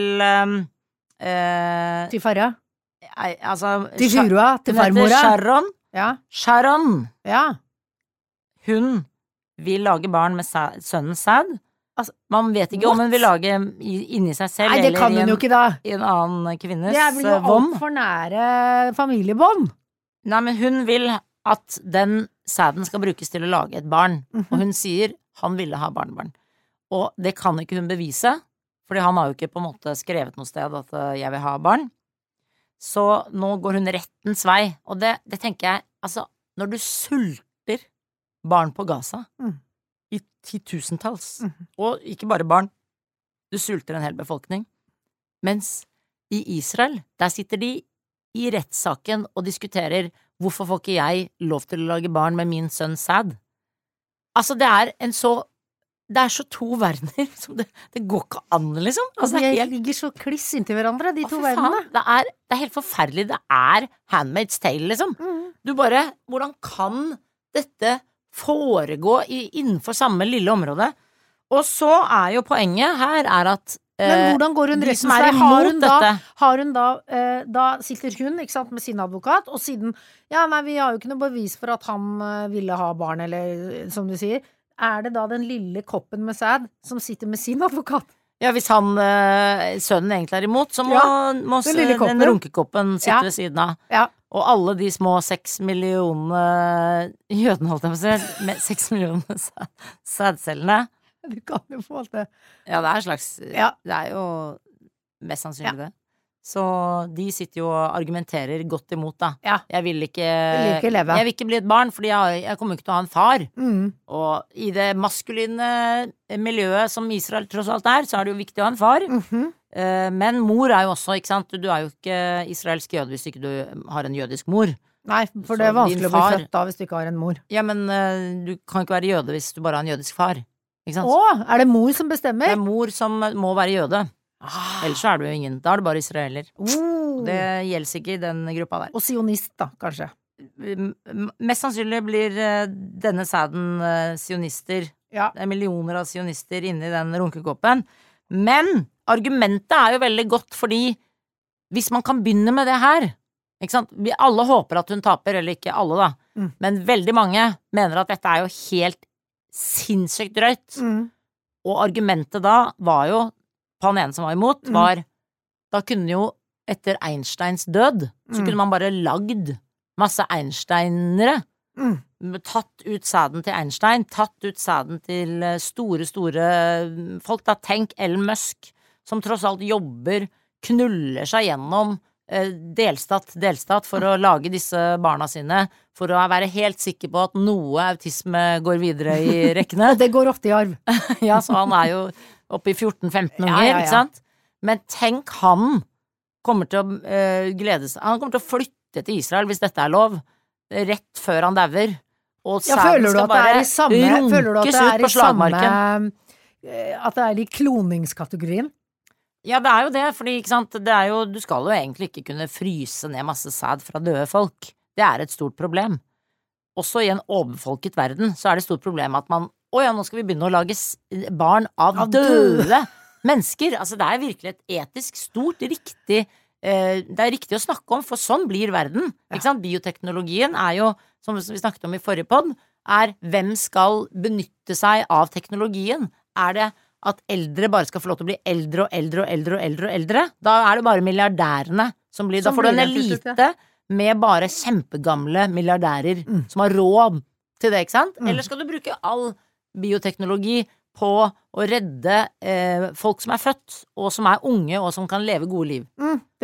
til farra? Altså til furua, til farmora? Sharon. Ja. Sharon. Ja. Hun vil lage barn med sønnens sæd. Altså, man vet ikke om hun vil lage inni seg selv. Nei, det kan hun jo ikke da. I en annen kvinnes vom. Det blir jo alt for nære familiebånd. Nei, men hun vil at den sæden skal brukes til å lage et barn. Og hun sier han ville ha barnebarn. Og det kan ikke hun bevise, fordi han har jo ikke på en måte skrevet noe sted at jeg vil ha barn. Så nå går hun rettens vei. Og det tenker jeg, altså, når du sulter barn på Gaza i 10.000-talls, og ikke bare barn, du sulter en hel befolkning, mens i Israel, der sitter de i rettssaken og diskuterer hvorfor får ikke jeg lov til å lage barn med min sønns sæd? Altså, det så to verdener som det går ikke an, liksom. Altså, de ligger så kliss inntil hverandre, de to verdenene. Det er helt forferdelig. Det Handmaid's Tale, liksom. Du bare, hvordan kan dette foregå innenfor samme lille område? Og så jo poenget her at men hvordan går hun rettens vei? Har hun da sitter hun, ikke sant, med sin advokat, og siden, vi har jo ikke noe bevis for at han ville ha barn, eller som du sier, det da den lille koppen med sæd som sitter med sin advokat? Ja, hvis sønnen egentlig imot, så må den runkekoppen sitte ved siden av. Ja. Og alle de små 6 millioner jødene, holdt jeg på å si, med 6 millioner sædcellene. Du kan jo få alt det. Ja, det en slags det jo mest sannsynlig det. Så de sitter jo og argumenterer godt imot, da. Ja. Jeg vil ikke bli et barn, fordi jeg kommer ikke til å ha en far. Og i det maskuline miljøet som Israel tross alt så det jo viktig å ha en far. Men mor jo også, ikke sant? Du jo ikke israelsk jøde hvis ikke du har en jødisk mor. Nei, for det vanskelig å bli født da hvis du ikke har en mor. Ja, men du kan ikke være jøde hvis du bare har en jødisk far. Det mor som bestemmer? Det mor som må være jøde. Ellers så det jo ingen. Da det bare israeler. Det gjelder ikke i den gruppa der. Og sionist da, kanskje? Mest sannsynlig blir denne sæden sionister Ja. Det millioner av sionister inni den runkekåpen. Men argumentet jo veldig godt, fordi hvis man kan begynne med det her, ikke sant? Vi alle håper at hun taper, eller ikke alle da, men veldig mange mener at dette jo helt sinnssykt drøyt. Og argumentet da var jo, på han ene som var imot, var da kunne jo etter Einsteins død, så kunne man bare lagd masse Einsteinere. Tatt ut sæden til Einstein, tatt ut sæden til store folk da, tenk Elon Musk, som tross alt jobber, knuller seg gjennom delstat for å lage disse barna sine, for å være helt sikker på at noe autisme går videre i rekkene. Og det går ofte i arv. Ja, så han jo oppe i 14-15 unger, ikke sant? Men tenk, han kommer til å glede seg, han kommer til å flytte til Israel hvis dette lov, rett før han dauer. Og sæden skal bare runkes ut på slagmarken. At det i kloningskategorien? Ja, det jo det, fordi ikke sant, det jo, du skal jo egentlig ikke kunne fryse ned masse sæd fra døde folk. Det et stort problem. Også i en overbefolket verden, så det et stort problem at man, nå skal vi begynne å lage barn av døde mennesker. Altså, det virkelig et etisk stort, riktig, det riktig å snakke om, for sånn blir verden. Ikke sant? Bioteknologien jo, som vi snakket om i forrige podd, hvem skal benytte seg av teknologien? Det at eldre bare skal få lov til å bli eldre og eldre og eldre og eldre og eldre? Da det bare milliardærene som blir, da får du en elite med bare kjempegamle milliardærer som har råd til det, ikke sant? Eller skal du bruke all bioteknologi på å redde folk som født, og som unge, og som kan leve gode liv?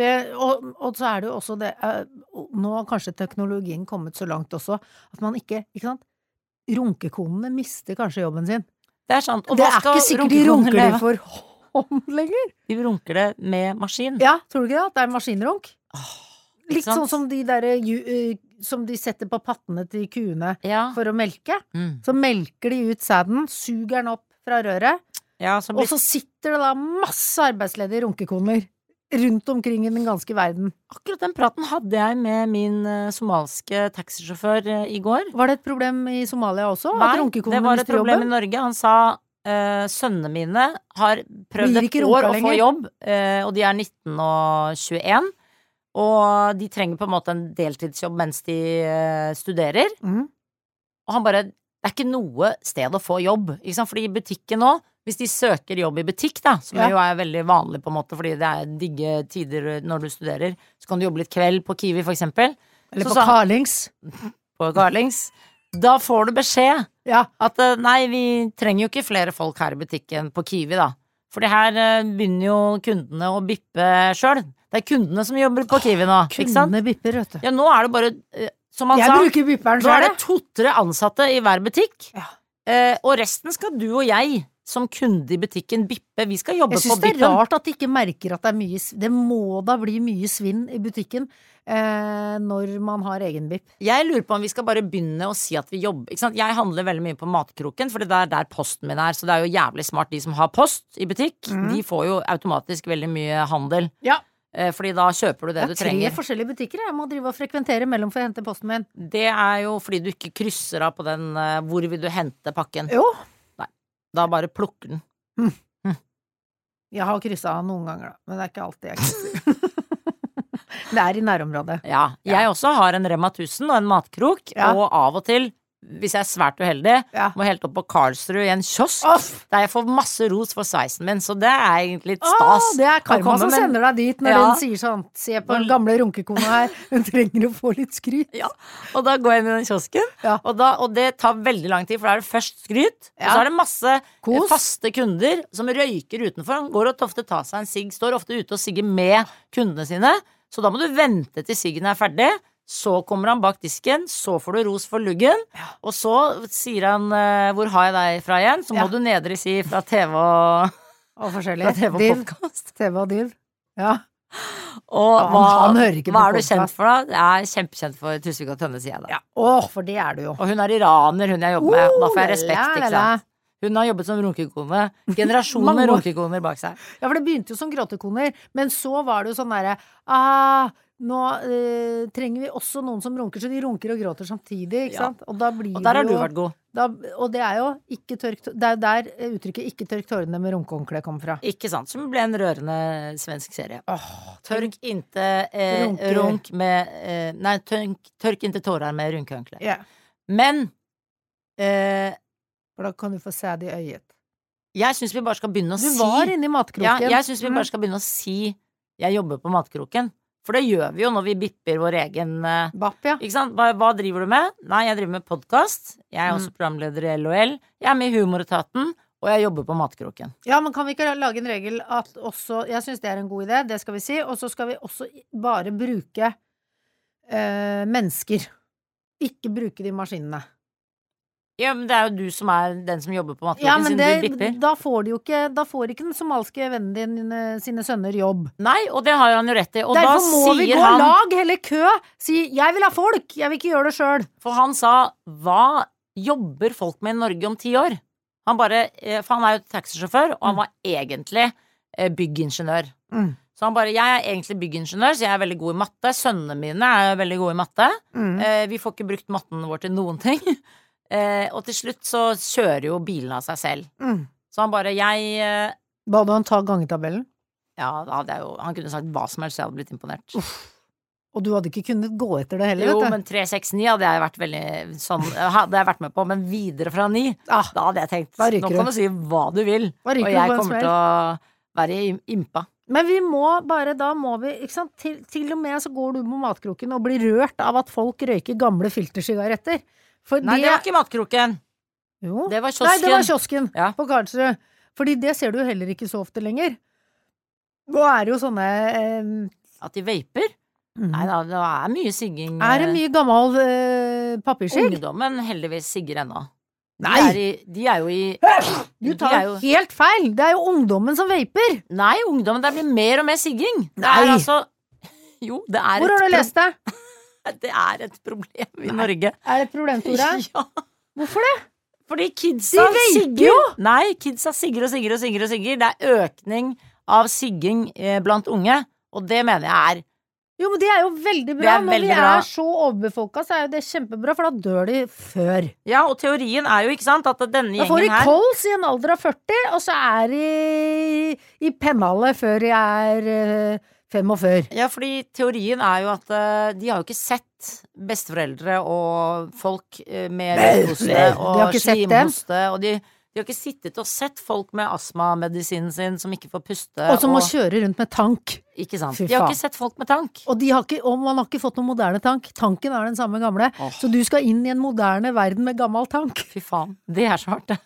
Og så det jo også det, nå har kanskje teknologien kommet så langt også, at man ikke sant? Runkekonene mister kanskje jobben sin. Det sant. Og det ikke sikkert de runker det for hånd lenger. De runker det med maskin. Ja, tror du ikke det? At det maskinrunk? Litt sant? Sånn som de der som de setter på pattene til kuene for å melke. Så melker de ut sæden, suger den opp fra røret, og så sitter det da masse arbeidsledige runkekoner rundt omkring i den ganske verden. Akkurat den praten hadde jeg med min somalske taxisjåfør i går. Var det et problem i Somalia også? Nei, det var et problem i Norge. Han sa sønnene mine har prøvd et år å få jobb, og de 19 og 21, og de trenger på en måte en deltidsjobb mens de studerer. Og han bare, det ikke noe sted å få jobb, ikke sant? Fordi i butikken nå, hvis de søker jobb i butikk da, som jo veldig vanlig på en måte, fordi det digge tider når du studerer, så kan du jobbe litt kveld på Kiwi for eksempel. Eller på Carlings. På Carlings. Da får du beskjed at nei, vi trenger jo ikke flere folk her i butikken på Kiwi da. For det her begynner jo kundene å bippe selv. Det kundene som jobber på Kiwi nå, ikke sant? Kundene bipper, vet du. Ja, nå det bare, som han sa, bruker bipperen selv. Nå det 2-3 ansatte i hver butikk, og resten skal du og jeg som kunde i butikken bippe, vi skal jobbe på bippen. Jeg synes det rart at de ikke merker at det mye, det må da bli mye svinn i butikken når man har egen bipp. Jeg lurer på om vi skal bare begynne å si at vi jobber, ikke sant? Jeg handler veldig mye på Matkroken, for det der posten min så det jo jævlig smart de som har post i butikk, de får jo automatisk veldig mye handel. Ja. Fordi da kjøper du det du trenger. 3 forskjellige butikker, jeg må drive og frekventere mellom for å hente posten min. Det jo fordi du ikke krysser av på den, hvor vil du hente pakken? Jo. Da bare plukker den. Jeg har krysset av noen ganger da, men det ikke alltid jeg krysser. Det i nærområdet. Ja, jeg også har en Rema 1000 og en matkrok, og av og til, hvis jeg svært uheldig, må helt opp på Karlsrud i en kiosk, der jeg får masse ros for sveisen min, så det egentlig litt stas. Det Karma som sender deg dit når den sier sånn, se på den gamle runkekona her, hun trenger å få litt skryt. Ja, og da går jeg inn i den kiosken, og det tar veldig lang tid, for da det først skryt, og så det masse faste kunder som røyker utenfor, han går og ofte tar seg en sigg, står ofte ute og sigger med kundene sine, så da må du vente til siggen ferdig, så kommer han bak disken, så får du ros for luggen, og så sier han, hvor har jeg deg fra igjen? Så må du nedre si fra TV og forskjellig. Fra TV og podcast. TV og div, ja. Og han hører ikke på hva du kjent for da? Jeg kjempekjent for Tusvik og Tønne, sier jeg da. Ja, for det du jo. Og hun iraner, hun jeg jobber med, og da får jeg respekt, ikke sant? Hun har jobbet som runkekone, generasjoner med runkekoner bak seg. Ja, for det begynte jo som gråtekoner, men så var det jo sånn der, nå trenger vi også noen som runker, så de runker og gråter samtidig, ikke sant? Og da blir Og der har det du jo vært god. og det er jo ikke tørk, det er jo der uttrykket 'ikke tørk tårene med runkehåndkle' kommer fra. Ikke sant, som ble en rørende svensk serie. Tørk inte Runke. runk med nei, tørk inte tårar med runkehåndkle. Ja, Men for da kan du få sæd i øyet. jeg syns vi bare skal begynne å Du si var inne i matkroken. Ja, jeg syns vi bare skal begynne å si 'jeg jobber på matkroken'. For det gjør vi jo når vi bipper vår egen Bapp, ja. Ikke sant? Hva driver du med? Nei, jeg driver med podkast. Jeg er også programleder i LOL. Jeg er med i Humoretaten, og jeg jobber på matkroken. Ja, men kan vi ikke lage en regel at også jeg syns det er en god idé, det skal vi si, og så skal vi også bare bruke mennesker. Ikke bruke de maskinene. Ja, men det er jo du som er den som jobber på matkroken, Ja, men siden du bipper. da får ikke den somalske vennen din sine sønner jobb. Nei, og det har han jo rett i. Og Derfor da må vi sier gå han lag, heller kø. Si 'jeg vil ha folk', jeg vil ikke gjøre det sjøl. For han sa 'hva jobber folk med i Norge om 10 år'? Han bare For han er jo taxisjåfør, og han var egentlig byggingeniør. Så han bare 'jeg er egentlig byggingeniør, så jeg er veldig god i matte'. Sønnene mine er veldig gode i matte. Vi får ikke brukt matten vår til noen ting. Og til slutt så kjører jo bilene av seg selv. Så han bare Ba du han ta gangetabellen? Ja, han kunne sagt hva som helst, så jeg hadde blitt imponert. Og du hadde ikke kunnet gå etter det heller, Jo, vet du. men 369 hadde jeg vært veldig sånn hadde jeg vært med på, men videre fra 9 da hadde jeg tenkt, Da ryker nå du. kan du si hva du vil, Da og ryker du jeg på en kommer smell. til å være impa. Men vi må bare, da må vi, ikke sant, til og med så går du på matkroken og blir rørt av at folk røyker gamle filtersigaretter. For Nei, det var ikke matkroken. Jo. Det var Nei, det var kiosken. kiosken Ja. på Karlsrud. Fordi det ser du jo heller ikke så ofte lenger. Nå er det jo sånne At de vaper? Nei da, det er mye sigging. Er det mye gammel papirskjegg? Ungdommen heldigvis sigger ennå. Nei! De er jo i Du de tar er jo- helt feil! Det er jo ungdommen som vaper! Nei, ungdommen, det blir mer og mer sigging. Det Nei. er altså Jo, det er Hvor har du lest det? Det er et problem i Norge. Er det et problem, Tore? Ja. Hvorfor det? Fordi kidsa De vaper sigger. jo! Nei, kidsa sigger og sigger og sigger og sigger. Det er økning av sigging blant unge, og det mener jeg er Jo, men det er jo veldig Det bra. er Når vi veldig bra. er så overbefolka, så er jo det kjempebra, for da dør de før. Ja, og teorien er jo, ikke sant, at denne Da får de gjengen her kols i en alder av 40, og så er de i pennhallet før de er 45. Ja, fordi teorien er jo at de har jo ikke sett besteforeldre og folk med rødhoste de har og ikke sett dem. slimhoste, og de har ikke sittet og sett folk med astmamedisinen sin som ikke får puste. Og som må kjøre rundt med tank. Ikke sant. Fy De har faen. ikke sett folk med tank. Og man har ikke fått noen moderne tank. Tanken er den samme gamle. Så du skal inn i en moderne verden med gammel tank. Fy faen, det er så hardt, det.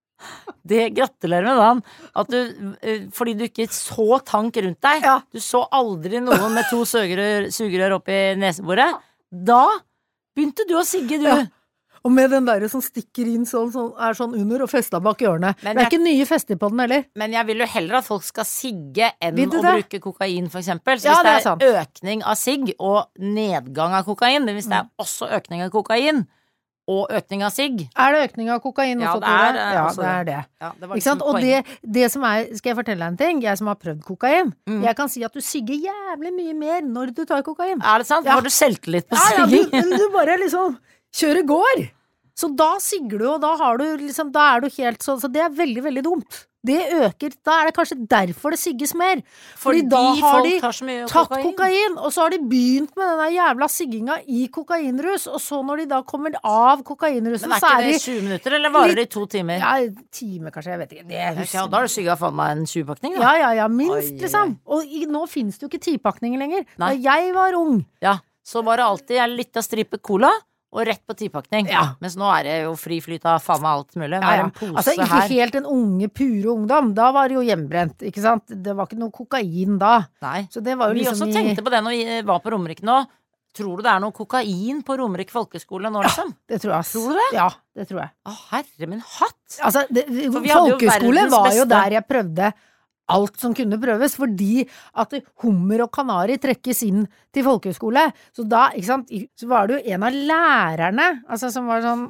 Det gratulerer med dagen. At fordi du ikke så tank rundt deg. Ja. Du så aldri noen med 2 sugerør opp i neseboret. Da begynte du å sigge, du. Ja. Og med den der som stikker inn er sånn under og festa bak hjørnet. Men Det er ikke nye fester på den heller. Men jeg vil jo heller at folk skal sigge enn Vil du å det? bruke kokain, for eksempel. Så Ja, hvis det er det sant. er økning av sigg og nedgang av kokain, men hvis det er også økning av kokain og økning av sigg Er det økning av kokain Ja, også, det er, Tore? Ja, også det er det. ja, det var Ikke sant? liksom Og poenget. det som er, skal jeg fortelle deg en ting? Jeg som har prøvd kokain. Jeg kan si at du sigger jævlig mye mer når du tar kokain. Er det sant? Ja. Har du selvtillit på Ja, sigging? du bare liksom kjører går. Så da sigger du, og da har du liksom, da er du helt sånn, så det er veldig, veldig dumt. Det øker, da er det kanskje derfor det sigges mer. Fordi da har folk de tar så mye tatt kokain, og så har de begynt med den der jævla sigginga i kokainrus, og så når de da kommer av kokainrusen, Men er så ikke er det de 20 minutter, eller varer det i 2 timer? Ja, time kanskje, jeg vet ikke. Det Ja, husker da har du sigga faen meg en 20-pakning, da. Ja, minst, Oi, liksom. Og nå finnes det jo ikke 10-pakninger lenger. Nei. Da jeg var ung, Ja, så var det alltid en liten stripe cola og rett på 10-pakning. Ja. Mens nå er det jo fri flyt av faen meg alt mulig. Det ja, er ja. en pose Altså ikke her. helt en unge, pure ungdom. Da var det jo hjemmebrent, ikke sant? Det var ikke noe kokain da. Nei. Så det var jo Vi liksom også tenkte på det når vi var på Romerike nå. Tror du det er noe kokain på Romerike folkeskole nå, liksom? Det tror jeg. Tror du det? Ja, det tror jeg. Å, herre min hatt! Altså, For vi hadde jo folkeskole verdens var jo beste. der jeg prøvde alt som kunne prøves, fordi at hummer og kanari trekkes inn til folkehøyskole. Så da, ikke sant, så var det jo en av lærerne, altså som var sånn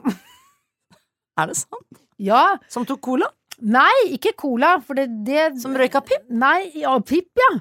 Er det sant? Ja, Som tok cola? nei, ikke cola, for det Som røyka pip? Nei, ja, pip, ja.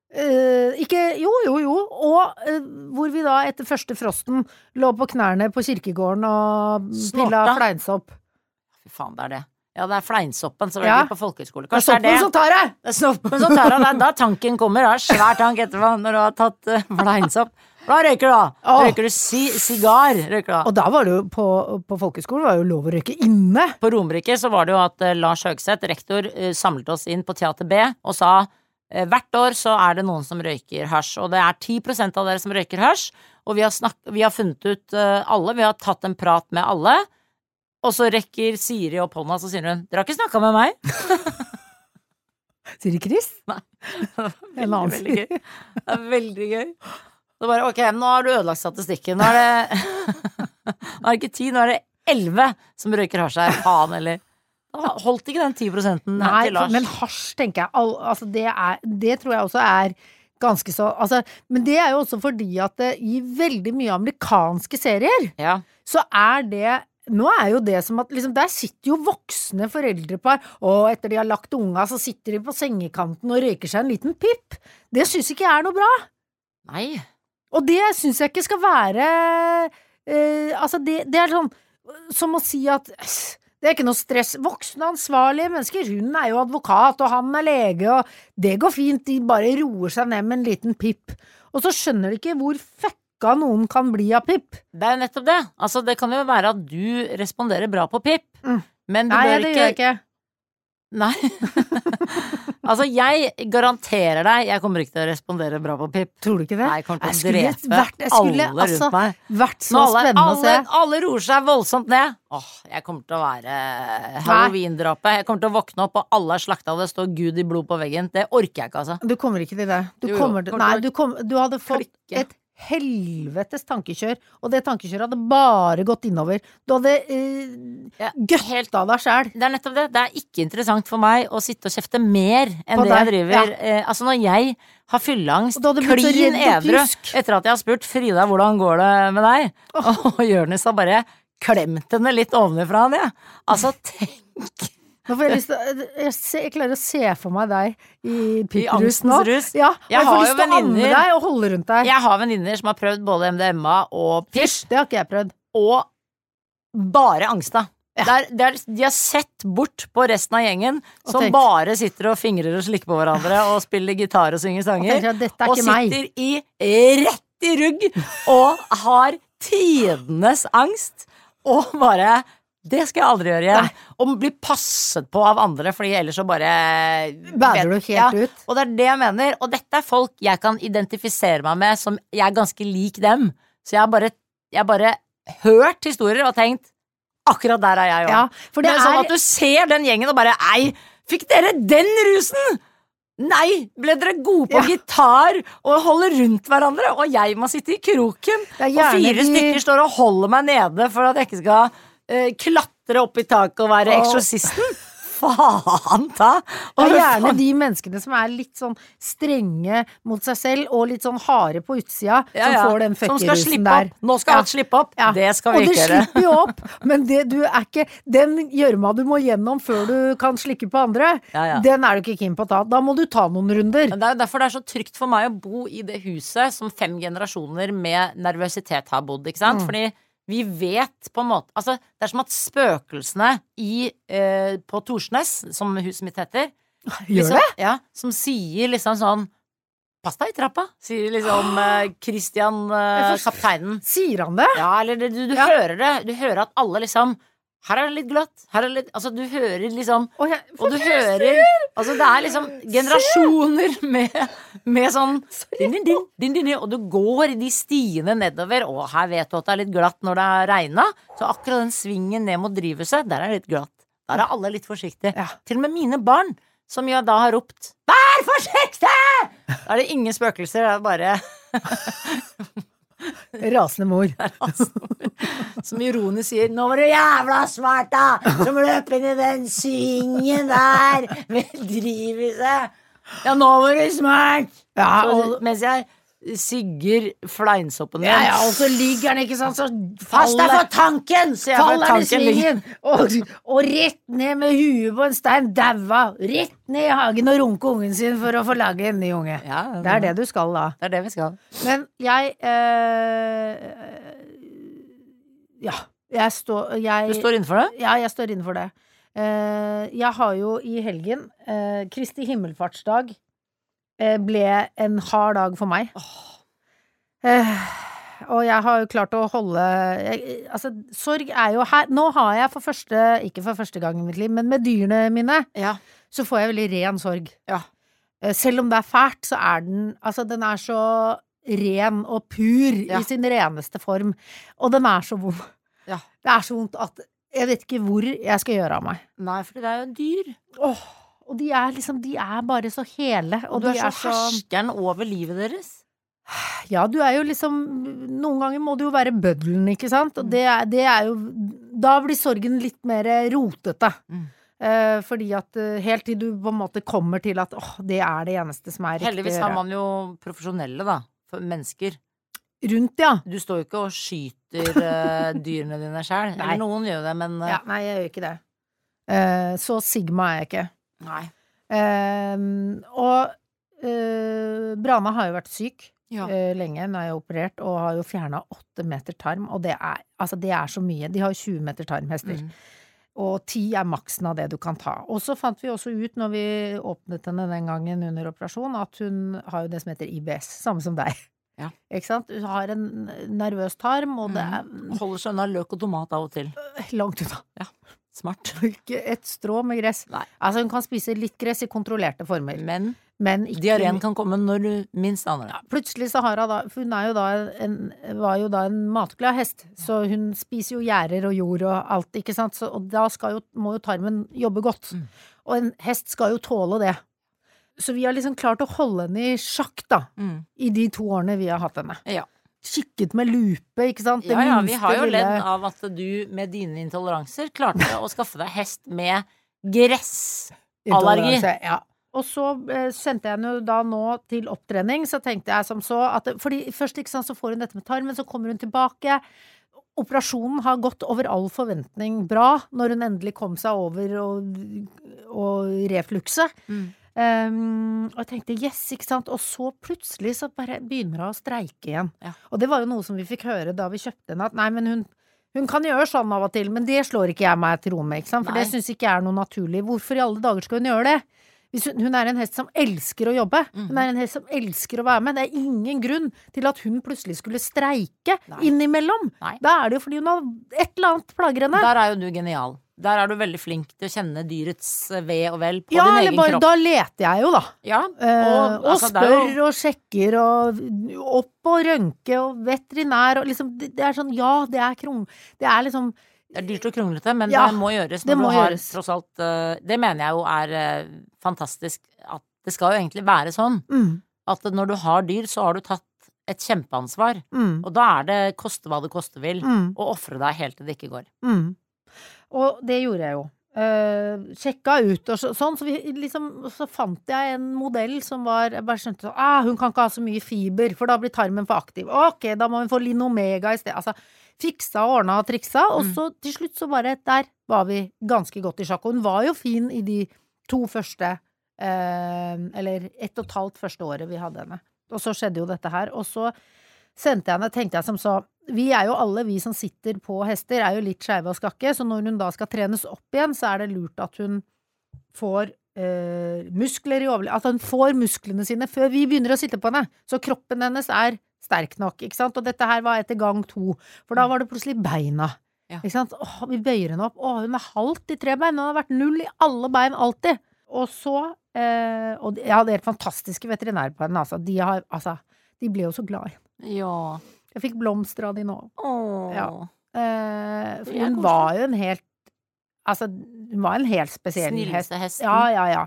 Ikke, jo, og hvor vi da etter første frosten lå på knærne på kirkegården og pilla Snorta. fleinsopp. Fy faen, det er det. Ja, det er fleinsoppen som Ja. velger på folkehøyskole. Det er Kanskje det soppen er som tar deg! det er snoppen som tar av deg. Da tanken kommer. Da er svær tank etterpå når du har tatt fleinsopp. Da røyker du da. Røyker du sigar. Røyker du da. Og da var det jo på folkeskolen var det jo lov å røyke inne. På Romerike så var det jo at Lars Høgseth, rektor, samlet oss inn på Teater B og sa hvert år så er det noen som røyker hasj, og det er 10% av dere som røyker hasj, og vi har funnet ut alle, vi har tatt en prat med alle, og så rekker Siri opp hånda, så sier hun, dere har ikke snakket med meg? Sier de Chris? Nei. En annen Veldig gøy. Det er veldig gøy. Så bare, ok, nå har du ødelagt statistikken. Nå er det ikke 10, nå er det 11 som røyker hasj her. Faen, eller? Da holdt ikke den 10% Nei, til Lars. men hasj, tenker jeg, altså det tror jeg også er ganske så, altså, men det er jo også fordi at i veldig mye amerikanske serier, Ja. så er det nå er jo det som at liksom, der sitter jo voksne foreldrepar, og etter de har lagt unga, så sitter de på sengekanten og røyker seg en liten pipp. Det synes ikke jeg er noe bra. Nei. Og det synes jeg ikke skal være altså det er sånn som å si at det er ikke noe stress. Voksne, ansvarlige mennesker, hun er jo advokat, og han er lege, og det går fint, de bare roer seg ned med en liten pipp. Og så skjønner de ikke hvor fucka noen kan bli av pipp. Det er jo nettopp det. Altså, det kan jo være at du responderer bra på pip, men du Nei, bør det gjør jeg ikke. Nei. Altså, jeg garanterer deg, jeg kommer ikke til å respondere bra på pip. Tror du ikke det? Nei, jeg kommer til å Jeg skulle drepe alle rundt meg. vært så spennende å se. Alle roer seg voldsomt ned. Jeg kommer til å være Halloween-drapet. Jeg kommer til å våkne opp, og alle er slakta, og det står Gud i blod på veggen. Det orker jeg ikke, altså. Du kommer ikke til det. Du hadde fått et helvetes tankekjør, og det tankekjøret hadde bare gått innover. Du hadde gøtt av deg selv. Det er nettopp det. Det er ikke interessant for meg å sitte og kjefte mer enn det jeg driver. Altså, når jeg har fylleangst, klin edru, etter at jeg har spurt Frida, hvordan går det med deg? Og Jørnis har bare klemt henne litt ovenifra han, Altså, tenk. Nå får jeg lyst til jeg klarer å se for meg deg i pipprus nå. Rus. Ja, og jeg får lyst til å amme deg og holde rundt deg. Jeg har venninner som har prøvd både MDMA og pip. Det har ikke jeg prøvd. Og bare angsta. De har sett bort på resten av gjengen som bare sitter og fingrer og slikker på hverandre og spiller gitar og synger sanger. Og sitter rett i rugg og har tidenes angst og bare det skal jeg aldri gjøre igjen. Og bli passet på av andre, fordi ellers så bare bader du helt ut. Og det er det jeg mener. Og dette er folk jeg kan identifisere meg med, som jeg er ganske lik dem. Så jeg har bare hørt historier og tenkt akkurat der er jeg òg. Men sånn at du ser den gjengen og bare ei, fikk dere den rusen? Nei, ble dere gode på gitar og holder rundt hverandre, og jeg må sitte i kroken, og 4 stykker står og holder meg nede for at jeg ikke skal klatre opp i taket og være eksorsisten. Faen ta! Det er gjerne de menneskene som er litt sånn strenge mot seg selv og litt sånn harde på utsida, som får den fuckerusen der. Nå skal alt slippe opp. Det skal vi ikke gjøre. Og det slipper jo opp, men du er ikke den gjørma du må gjennom før du kan slikke på andre, den er du ikke keen på å ta. Da må du ta noen runder. Det er derfor det er så trygt for meg å bo i det huset som 5 generasjoner med nervøsitet har bodd, ikke sant? Fordi vi vet på en måte, altså det er som at spøkelsene på Torsnes, som huset mitt heter, Gjør det? Ja, som sier liksom sånn, pass deg i trappa, sier liksom Christian, kapteinen. Sier han det? Ja, eller du hører det, du hører at alle liksom, her er det litt glatt, her er det litt, altså du hører liksom, og du hører, altså det er liksom generasjoner med sånn din, og du går i de stiene nedover, og her vet du at det er litt glatt når det er regnet, så akkurat den svingen ned mot drivhuset, der er det litt glatt, der er alle litt forsiktige, til og med mine barn, som jo da har ropt, vær forsiktig! Da er det ingen spøkelser, det er bare rasende mor. Som ironisk sier, nå var du jævla smart da, som løp inn i den svingen der, med drivhuset. Ja, nå var du smart! Så, mens jeg Sigger fleinsoppen din. Ja, og så ligger den, ikke sant, så Pass deg for tanken, sier jeg, for faller den i tanken ligger. svingen, og rett ned med huet på en stein, daua, rett ned i hagen og runke ungen sin for å få lage en ny unge. Ja, Det er det du skal da. Det er det vi skal. Men jeg, Du står innenfor det? Ja, jeg står innenfor det. Jeg har jo i helgen, Kristi himmelfartsdag, ble en hard dag for meg. Og jeg har jo klart å holde altså, sorg er jo her. Nå har jeg ikke for første gang i mitt liv, men med dyrene mine, så får jeg veldig ren sorg. Ja. Selv om det er fælt, så er den er så ren og pur i sin reneste form. Og den er så vond. Ja. Det er så vondt at jeg vet ikke hvor jeg skal gjøre av meg. Nei, for det er jo en dyr. Og de er bare så hele. Og du er så herskeren over livet deres. Ja, du er jo liksom noen ganger må du jo være bøddelen, ikke sant? Og det er jo da blir sorgen litt mer rotete. Fordi at helt til du på en måte kommer til at det er det eneste som er riktig. Heldigvis har man jo profesjonelle da, for mennesker. Rundt, ja. Du står jo ikke og skyter dyrene dine selv. Eller noen gjør det, men nei, jeg gjør ikke det. Så sigma er jeg ikke. Nei. Brana har jo vært syk lenge når jeg har operert, og har jo fjernet 8 meter tarm, og det er så mye. De har jo 20 meter tarmhester. Og 10 er maksen av det du kan ta. Og så fant vi også ut når vi åpnet henne den gangen under operasjon, at hun har jo det som heter IBS, samme som deg. Ja. Ikke sant? Hun har en nervøs tarm, og det holder seg unna løk og tomat av og til. Langt unna. Ja. Smart. Ikke et strå med gress. Nei. Altså hun kan spise litt gress i kontrollerte former. Men ikke diareen kan komme når du minst aner det. Ja, plutselig så har hun var jo da en matglad hest, så hun spiser jo gjærer og jord og alt, ikke sant? Og da må jo tarmen jobbe godt. Og en hest skal jo tåle det. Så vi har liksom klart å holde henne i sjakk da, i de 2 årene vi har hatt henne. Ja. Kikket med lupe, ikke sant? Vi har jo ledd av at du med dine intoleranser klarte å skaffe deg hest med gressallergi. Ja. Og så sendte jeg henne jo da nå til opptrening, så tenkte jeg som så at, fordi først ikke sant, så får hun dette med tarmen, så kommer hun tilbake. Operasjonen har gått over all forventning bra, når hun endelig kom seg over og reflukse. Og jeg tenkte yes, ikke sant, og så plutselig så bare begynner hun å streike igjen. Og det var jo noe som vi fikk høre da vi kjøpte henne, at nei, men hun kan gjøre sånn av og til, men det slår ikke jeg meg til ro med, ikke sant, for det synes ikke jeg er noe naturlig. Hvorfor i alle dager skal hun gjøre det? Hvis hun er en hest som elsker å jobbe, hun er en hest som elsker å være med, det er ingen grunn til at hun plutselig skulle streike innimellom. Da er det jo fordi hun har et eller annet plager henne. Der er jo du genial. Der er du veldig flink til å kjenne dyrets ve og vel på din egen kropp. Da leter jeg jo da. Ja. Og spør og sjekker og opp og rønke og veterinær og liksom, det er sånn, det er liksom det er dyrt og kronglete, men det må gjøres når du har tross alt det mener jeg jo er fantastisk at det skal jo egentlig være sånn at når du har dyr så har du tatt et kjempeansvar og da er det koste hva det koste vil og offre deg helt til det ikke går. Og det gjorde jeg jo. Sjekka ut og sånn, så fant jeg en modell som jeg bare skjønte sånn, hun kan ikke ha så mye fiber, for da blir tarmen for aktiv. Ok, da må vi få linomega i sted. Altså, fiksa og ordna og triksa, og så til slutt så bare, der var vi ganske godt i sjakk. Og hun var jo fin i de 2 første, eller 1,5 første året vi hadde henne. Og så skjedde jo dette her, og så sendte jeg henne, tenkte jeg som så, vi som sitter på hester, er jo litt skeive og skakke, så når hun da skal trenes opp igjen, så er det lurt at hun får muskler i overliv, at hun får musklene sine før vi begynner å sitte på henne, så kroppen hennes er sterk nok, ikke sant? Og dette her var etter gang 2, for da var det plutselig beina, ikke sant? Vi bøyer henne opp, hun er halvt i 3 bein, hun har vært 0 i alle bein alltid, og så, og jeg hadde helt fantastiske veterinærer på henne, de ble jo så glad. Ja. Jeg fikk blomster av de nå. Ja. For hun var jo hun var en helt spesiell hest. Snilleste hesten. Ja.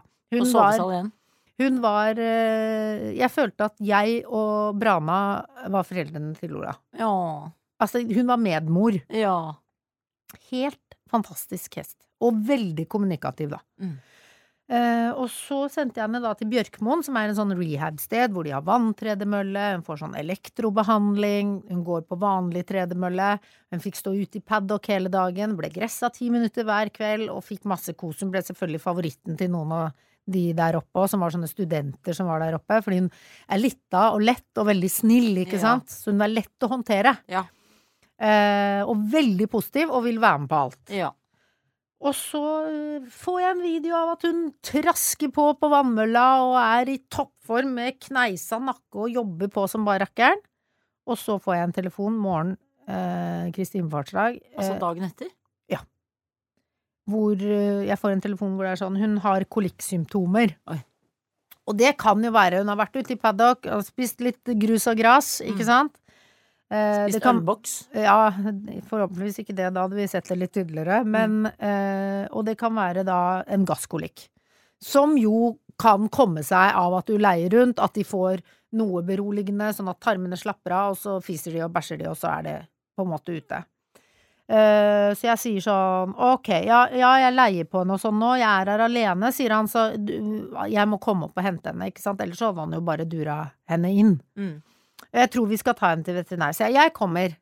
Hun var jeg følte at jeg og Brana var foreldrene til Laura. Ja. Altså, hun var medmor. Ja. Helt fantastisk hest. Og veldig kommunikativ da. Og så sendte jeg henne da til Bjørkmoen, som en sånn rehab-sted, hvor de har vanntredemølle, hun får sånn elektrobehandling, hun går på vanlig tredemølle, hun fikk stå ute i paddock hele dagen, ble gresset 10 minutter hver kveld, og fikk masse kos. Hun ble selvfølgelig favoritten til noen av de der oppe, som var sånne studenter som var der oppe, fordi hun lita og lett og veldig snill, ikke sant? Så hun lett å håndtere. Ja. Og veldig positiv, og vil være med på alt. Ja. Og så får jeg en video av at hun trasker på vannmølla og i toppform med kneisa nakke og jobber på som bare rakkeren. Og så får jeg en telefon morgen, Kristi himmelfartsdag. Altså dagen etter? Ja. Hvor jeg får en telefon hvor det sånn, hun har kolikksymptomer. Oi. Og det kan jo være, hun har vært ute i paddock og spist litt grus og gras, ikke sant? Spist ølboks? Ja, forhåpentligvis ikke det, da hadde vi sett det litt tydeligere, men, og det kan være da en gasskolikk, som jo kan komme seg av at du leier rundt, at de får noe beroligende, sånn at tarmene slapper av, og så fiser de og bæsjer de, og så det på en måte ute. Så jeg sier sånn, ok, ja, jeg leier på noe sånn nå, jeg her alene, sier han, så jeg må komme opp og hente henne, ikke sant? Ellers så hadde han jo bare dura henne inn. Jeg tror vi skal ta henne til veterinær, så jeg kommer,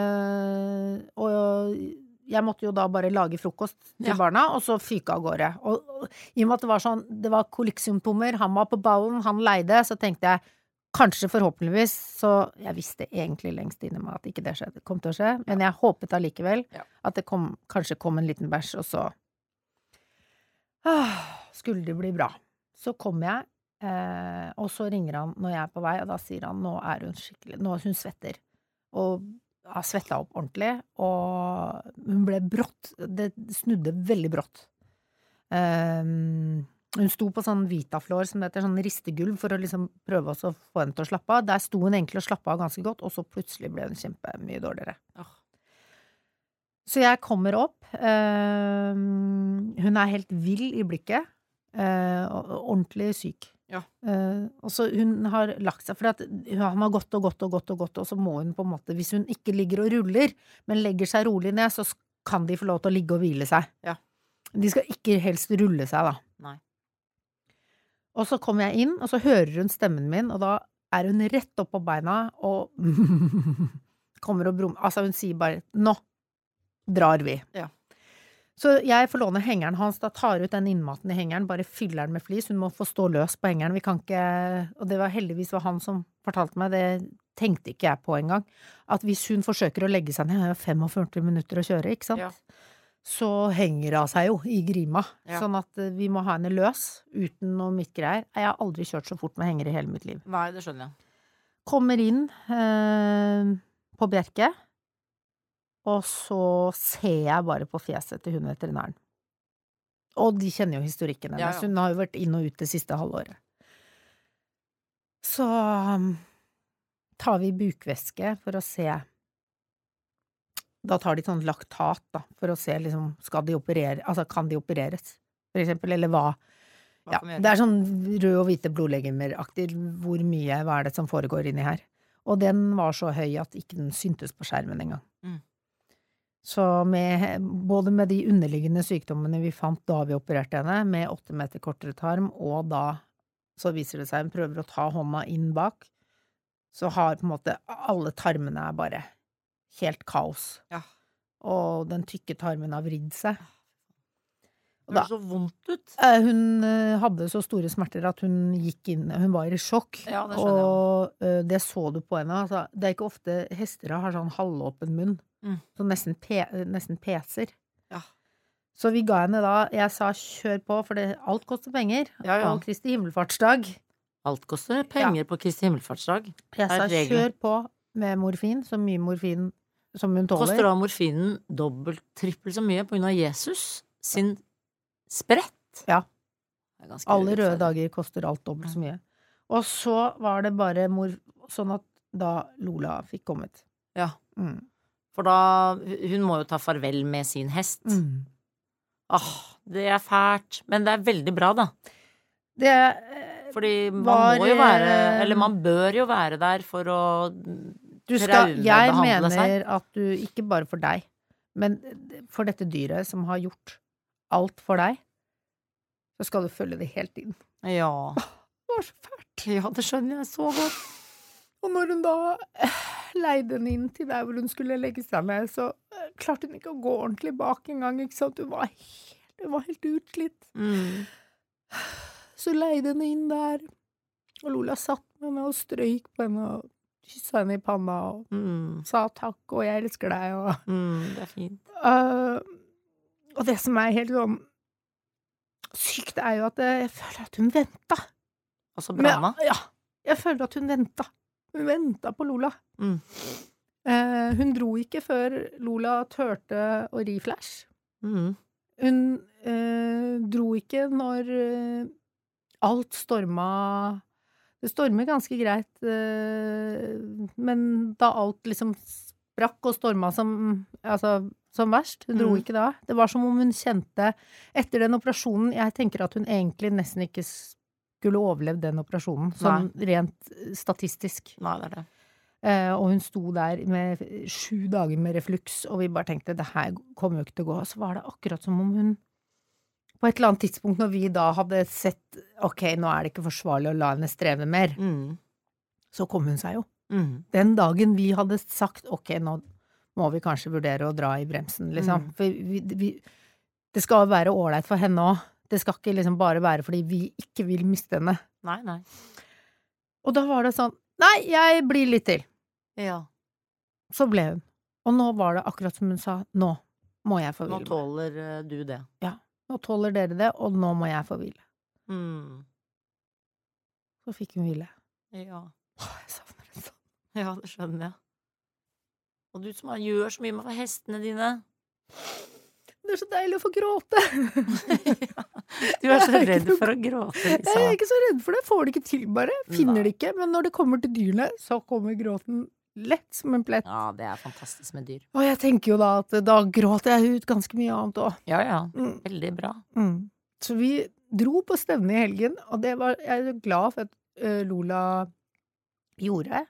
og jeg måtte jo da bare lage frokost til barna, og så fyke av gårde. Og i og med at det var sånn, det var kolikksymptomer, han var på ballen, han leide, så tenkte jeg, kanskje forhåpentligvis, så jeg visste egentlig lengst inne med at ikke det kom til å skje, men jeg håpet allikevel at det kanskje kom en liten bæsj, og så skulle det bli bra. Så kom jeg, og så ringer han når jeg på vei, og da sier han, nå hun skikkelig, nå hun svetter, og har svettet opp ordentlig, og hun ble brått, det snudde veldig brått. Hun sto på sånn Vitaflor, som heter sånn ristegulv, for å liksom prøve å få henne til å slappe av. Der sto hun egentlig og slappe av ganske godt, og så plutselig ble hun mye dårligere. Så jeg kommer opp, hun helt vill i blikket, ordentlig syk. Og så hun har lagt seg, for han har gått, og så må hun på en måte, hvis hun ikke ligger og ruller, men legger seg rolig ned, så kan de få lov til å ligge og hvile seg. De skal ikke helst rulle seg da. Nei. Og så kommer jeg inn, og så hører hun stemmen min, og da hun rett opp på beina, og kommer og brummer. Altså hun sier bare, nå drar vi. Så jeg får låne hengeren hans, da tar ut den innmaten i hengeren, bare fyller den med flis, hun må få stå løs på hengeren, vi kan ikke, og det var heldigvis han som fortalte meg, det tenkte ikke jeg på en gang, at hvis hun forsøker å legge seg ned, det 45 minutter å kjøre, ikke sant? Så henger av seg jo i grima, sånn at vi må ha henne løs, uten noe mitt greier. Jeg har aldri kjørt så fort med henger i hele mitt liv. Nei, det skjønner jeg. Kommer inn på Bjerke, og så ser jeg bare på fjeset til hun veterinæren. Og de kjenner jo historikken hennes, hun har jo vært inn og ut det siste halvåret. Så tar vi bukvæske for å se. Da tar de sånn laktat da, for å se liksom, skal de operere, altså kan de opereres, for eksempel, eller hva? Det sånn rød og hvite blodlegemer-aktig, hvor mye, hva det som foregår inni her? Og den var så høy at ikke den syntes på skjermen engang. Så både med de underliggende sykdommene vi fant da vi opererte henne, med 8 meter kortere tarm, og da så viser det seg, hun prøver å ta hånda inn bak, så har på en måte alle tarmene bare helt kaos. Og den tykke tarmen har vridd seg. Det så vondt ut. Hun hadde så store smerter at hun gikk inn, hun var i sjokk. Ja, det skjønner jeg. Og det så du på henne. Altså, det ikke ofte hester har sånn halvåpen munn. Så nesten peser. Så vi ga henne da, jeg sa kjør på, for alt koster penger. Og Kristi himmelfartsdag. Alt koster penger på Kristi himmelfartsdag. Jeg sa kjør på med morfin, så mye morfin som hun tåler. Koster da morfinen dobbelt, trippelt så mye på grunn av Jesus sin sprett? Ja. Alle røde dager koster alt dobbelt så mye. Og så var det bare sånn at da Lola fikk kommet. For da, hun må jo ta farvel med sin hest. Det fælt, men det veldig bra da. Fordi man må jo være, eller man bør jo være der for å jeg mener at du, ikke bare for deg, men for dette dyret som har gjort alt for deg, så skal du følge det helt inn. Ja. Det var så fælt. Ja, det skjønner jeg så godt. Og når hun da leide henne inn til der hvor hun skulle legge seg ned, så klarte hun ikke å gå ordentlig bak en gang, ikke sant? Hun var helt utslitt. Så leide henne inn der, og Lola satt med henne og strøyk på henne og kysset henne i panna og sa takk og jeg elsker deg og det fint. Og det som helt sånn sykt jo at jeg føler at hun ventet. Altså Brana? Ja, jeg føler at hun ventet. Hun ventet på Lola. Hun dro ikke før Lola tørte å ri Flash. Hun dro ikke når alt stormet. Det stormet ganske greit, men da alt liksom sprakk og stormet som verst, hun dro ikke da. Det var som om hun kjente, etter den operasjonen, jeg tenker at hun egentlig nesten ikke skulle overlevd den operasjonen, sånn rent statistisk. Nei, det det. Og hun sto der med 7 dager med refluks, og vi bare tenkte, det her kommer jo ikke til å gå. Så var det akkurat som om hun på et eller annet tidspunkt når vi da hadde sett, ok, nå det ikke forsvarlig å la henne streve mer, så kom hun seg jo. Den dagen vi hadde sagt, ok, nå må vi kanskje vurdere å dra i bremsen, liksom. For det skal være ålreit for henne også. Det skal ikke liksom bare være fordi vi ikke vil miste henne. Nei. Og da var det sånn, nei, jeg blir litt til. Ja. Så ble hun. Og nå var det akkurat som hun sa, nå må jeg få hvile. Nå tåler du det. Ja. Nå tåler dere det, og nå må jeg få hvile. Så fikk hun hvile. Ja. Jeg savner det sånn. Ja, det skjønner jeg. Og du som gjør så mye med hestene dine. Det så deilig å få gråte. Du så redd for å gråte, Lisa. Jeg ikke så redd for det. Får det ikke til bare. Finner det ikke. Men når det kommer til dyrene, så kommer gråten lett som en plett. Ja, det fantastisk med dyr. Og jeg tenker jo da at da gråter jeg ut ganske mye annet også. Ja. Veldig bra. Så vi dro på stevne i helgen, og det var jeg glad for at Lola gjorde.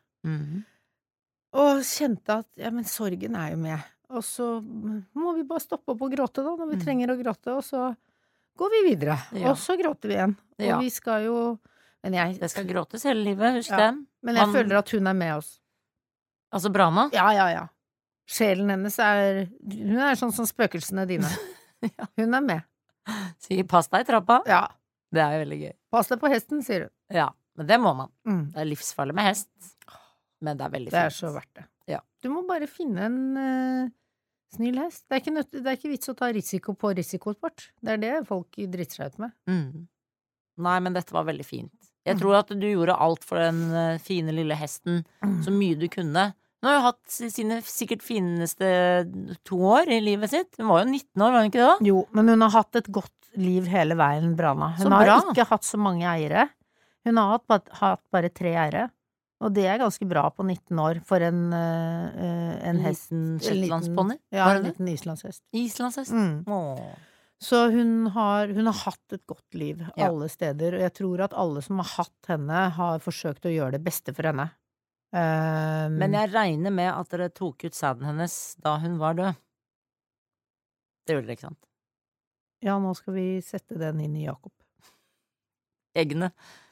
Og kjente at, ja, men sorgen jo med. Og så må vi bare stoppe opp og gråte da, når vi trenger å gråte, og så går vi videre. Og så gråter vi igjen. Og vi skal jo... Det skal gråtes hele livet, husk det. Men jeg føler at hun med oss. Altså Brana? Ja. Sjelen hennes hun sånn som spøkelsene dine. Hun med. Sier pass deg i trappa. Ja. Det jo veldig gøy. Pass deg på hesten, sier hun. Ja, men det må man. Det livsfarlig med hest. Men det veldig fint. Det så verdt det. Ja. Du må bare finne en snill hest. Det ikke vits å ta risiko på risikosport. Det det folk driter seg ut med. Nei, men dette var veldig fint. Jeg tror at du gjorde alt for den fine lille hesten så mye du kunne. Hun har jo hatt sine sikkert fineste 2 år i livet sitt. Hun var jo 19 år, var hun ikke det da? Jo, men hun har hatt et godt liv hele veien, Brana. Hun har ikke hatt så mange eiere. Hun har hatt bare 3 eiere. Og det ganske bra på 19 år for en hest. En shetlandsponni? Ja, en liten islandshest. Islandshest? Så hun har hatt et godt liv alle steder, og jeg tror at alle som har hatt henne har forsøkt å gjøre det beste for henne. Men jeg regner med at dere tok ut sæden hennes da hun var død. Det gjorde dere, ikke sant? Ja, nå skal vi sette den inn i Jakob. Eggene.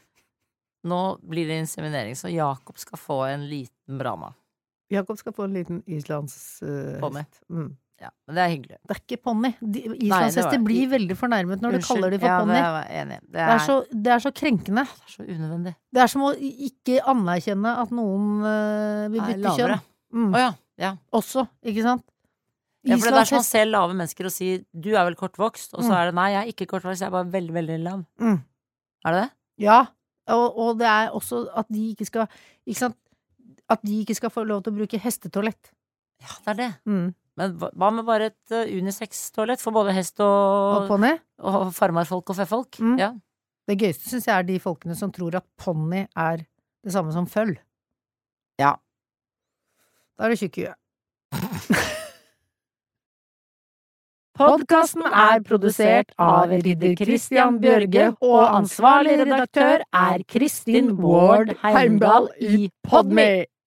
Nå blir det inseminering, så Jakob skal få en liten Brana. Jakob skal få en liten islandshest. Ja, men det hyggelig. Det ikke ponni. Islandshester blir veldig fornærmet når du kaller dem for ponni. Ja, det var jeg enig. Det så krenkende. Det så unødvendig. Det som å ikke anerkjenne at noen vil bytte kjønn. Ja. Også, ikke sant? Ja, for det som å se lave mennesker og si du vel kortvokst, og så det nei, jeg ikke kortvokst, jeg bare veldig, veldig lav. Det det? Ja, og det også at de ikke skal, ikke sant, at de ikke skal få lov til å bruke hestetoalett. Ja, det det. Men hva med bare et unisex-toalett for både hest og ponni? Og farmarfolk og fefolk? Ja. Det gøyeste synes jeg de folkene som tror at ponni det samme som føll. Ja. Da det tjukk i huet. Podcasten produsert av Ridder Christian Bjørge, og ansvarlig redaktør Kristin Ward Heimdal i Podme.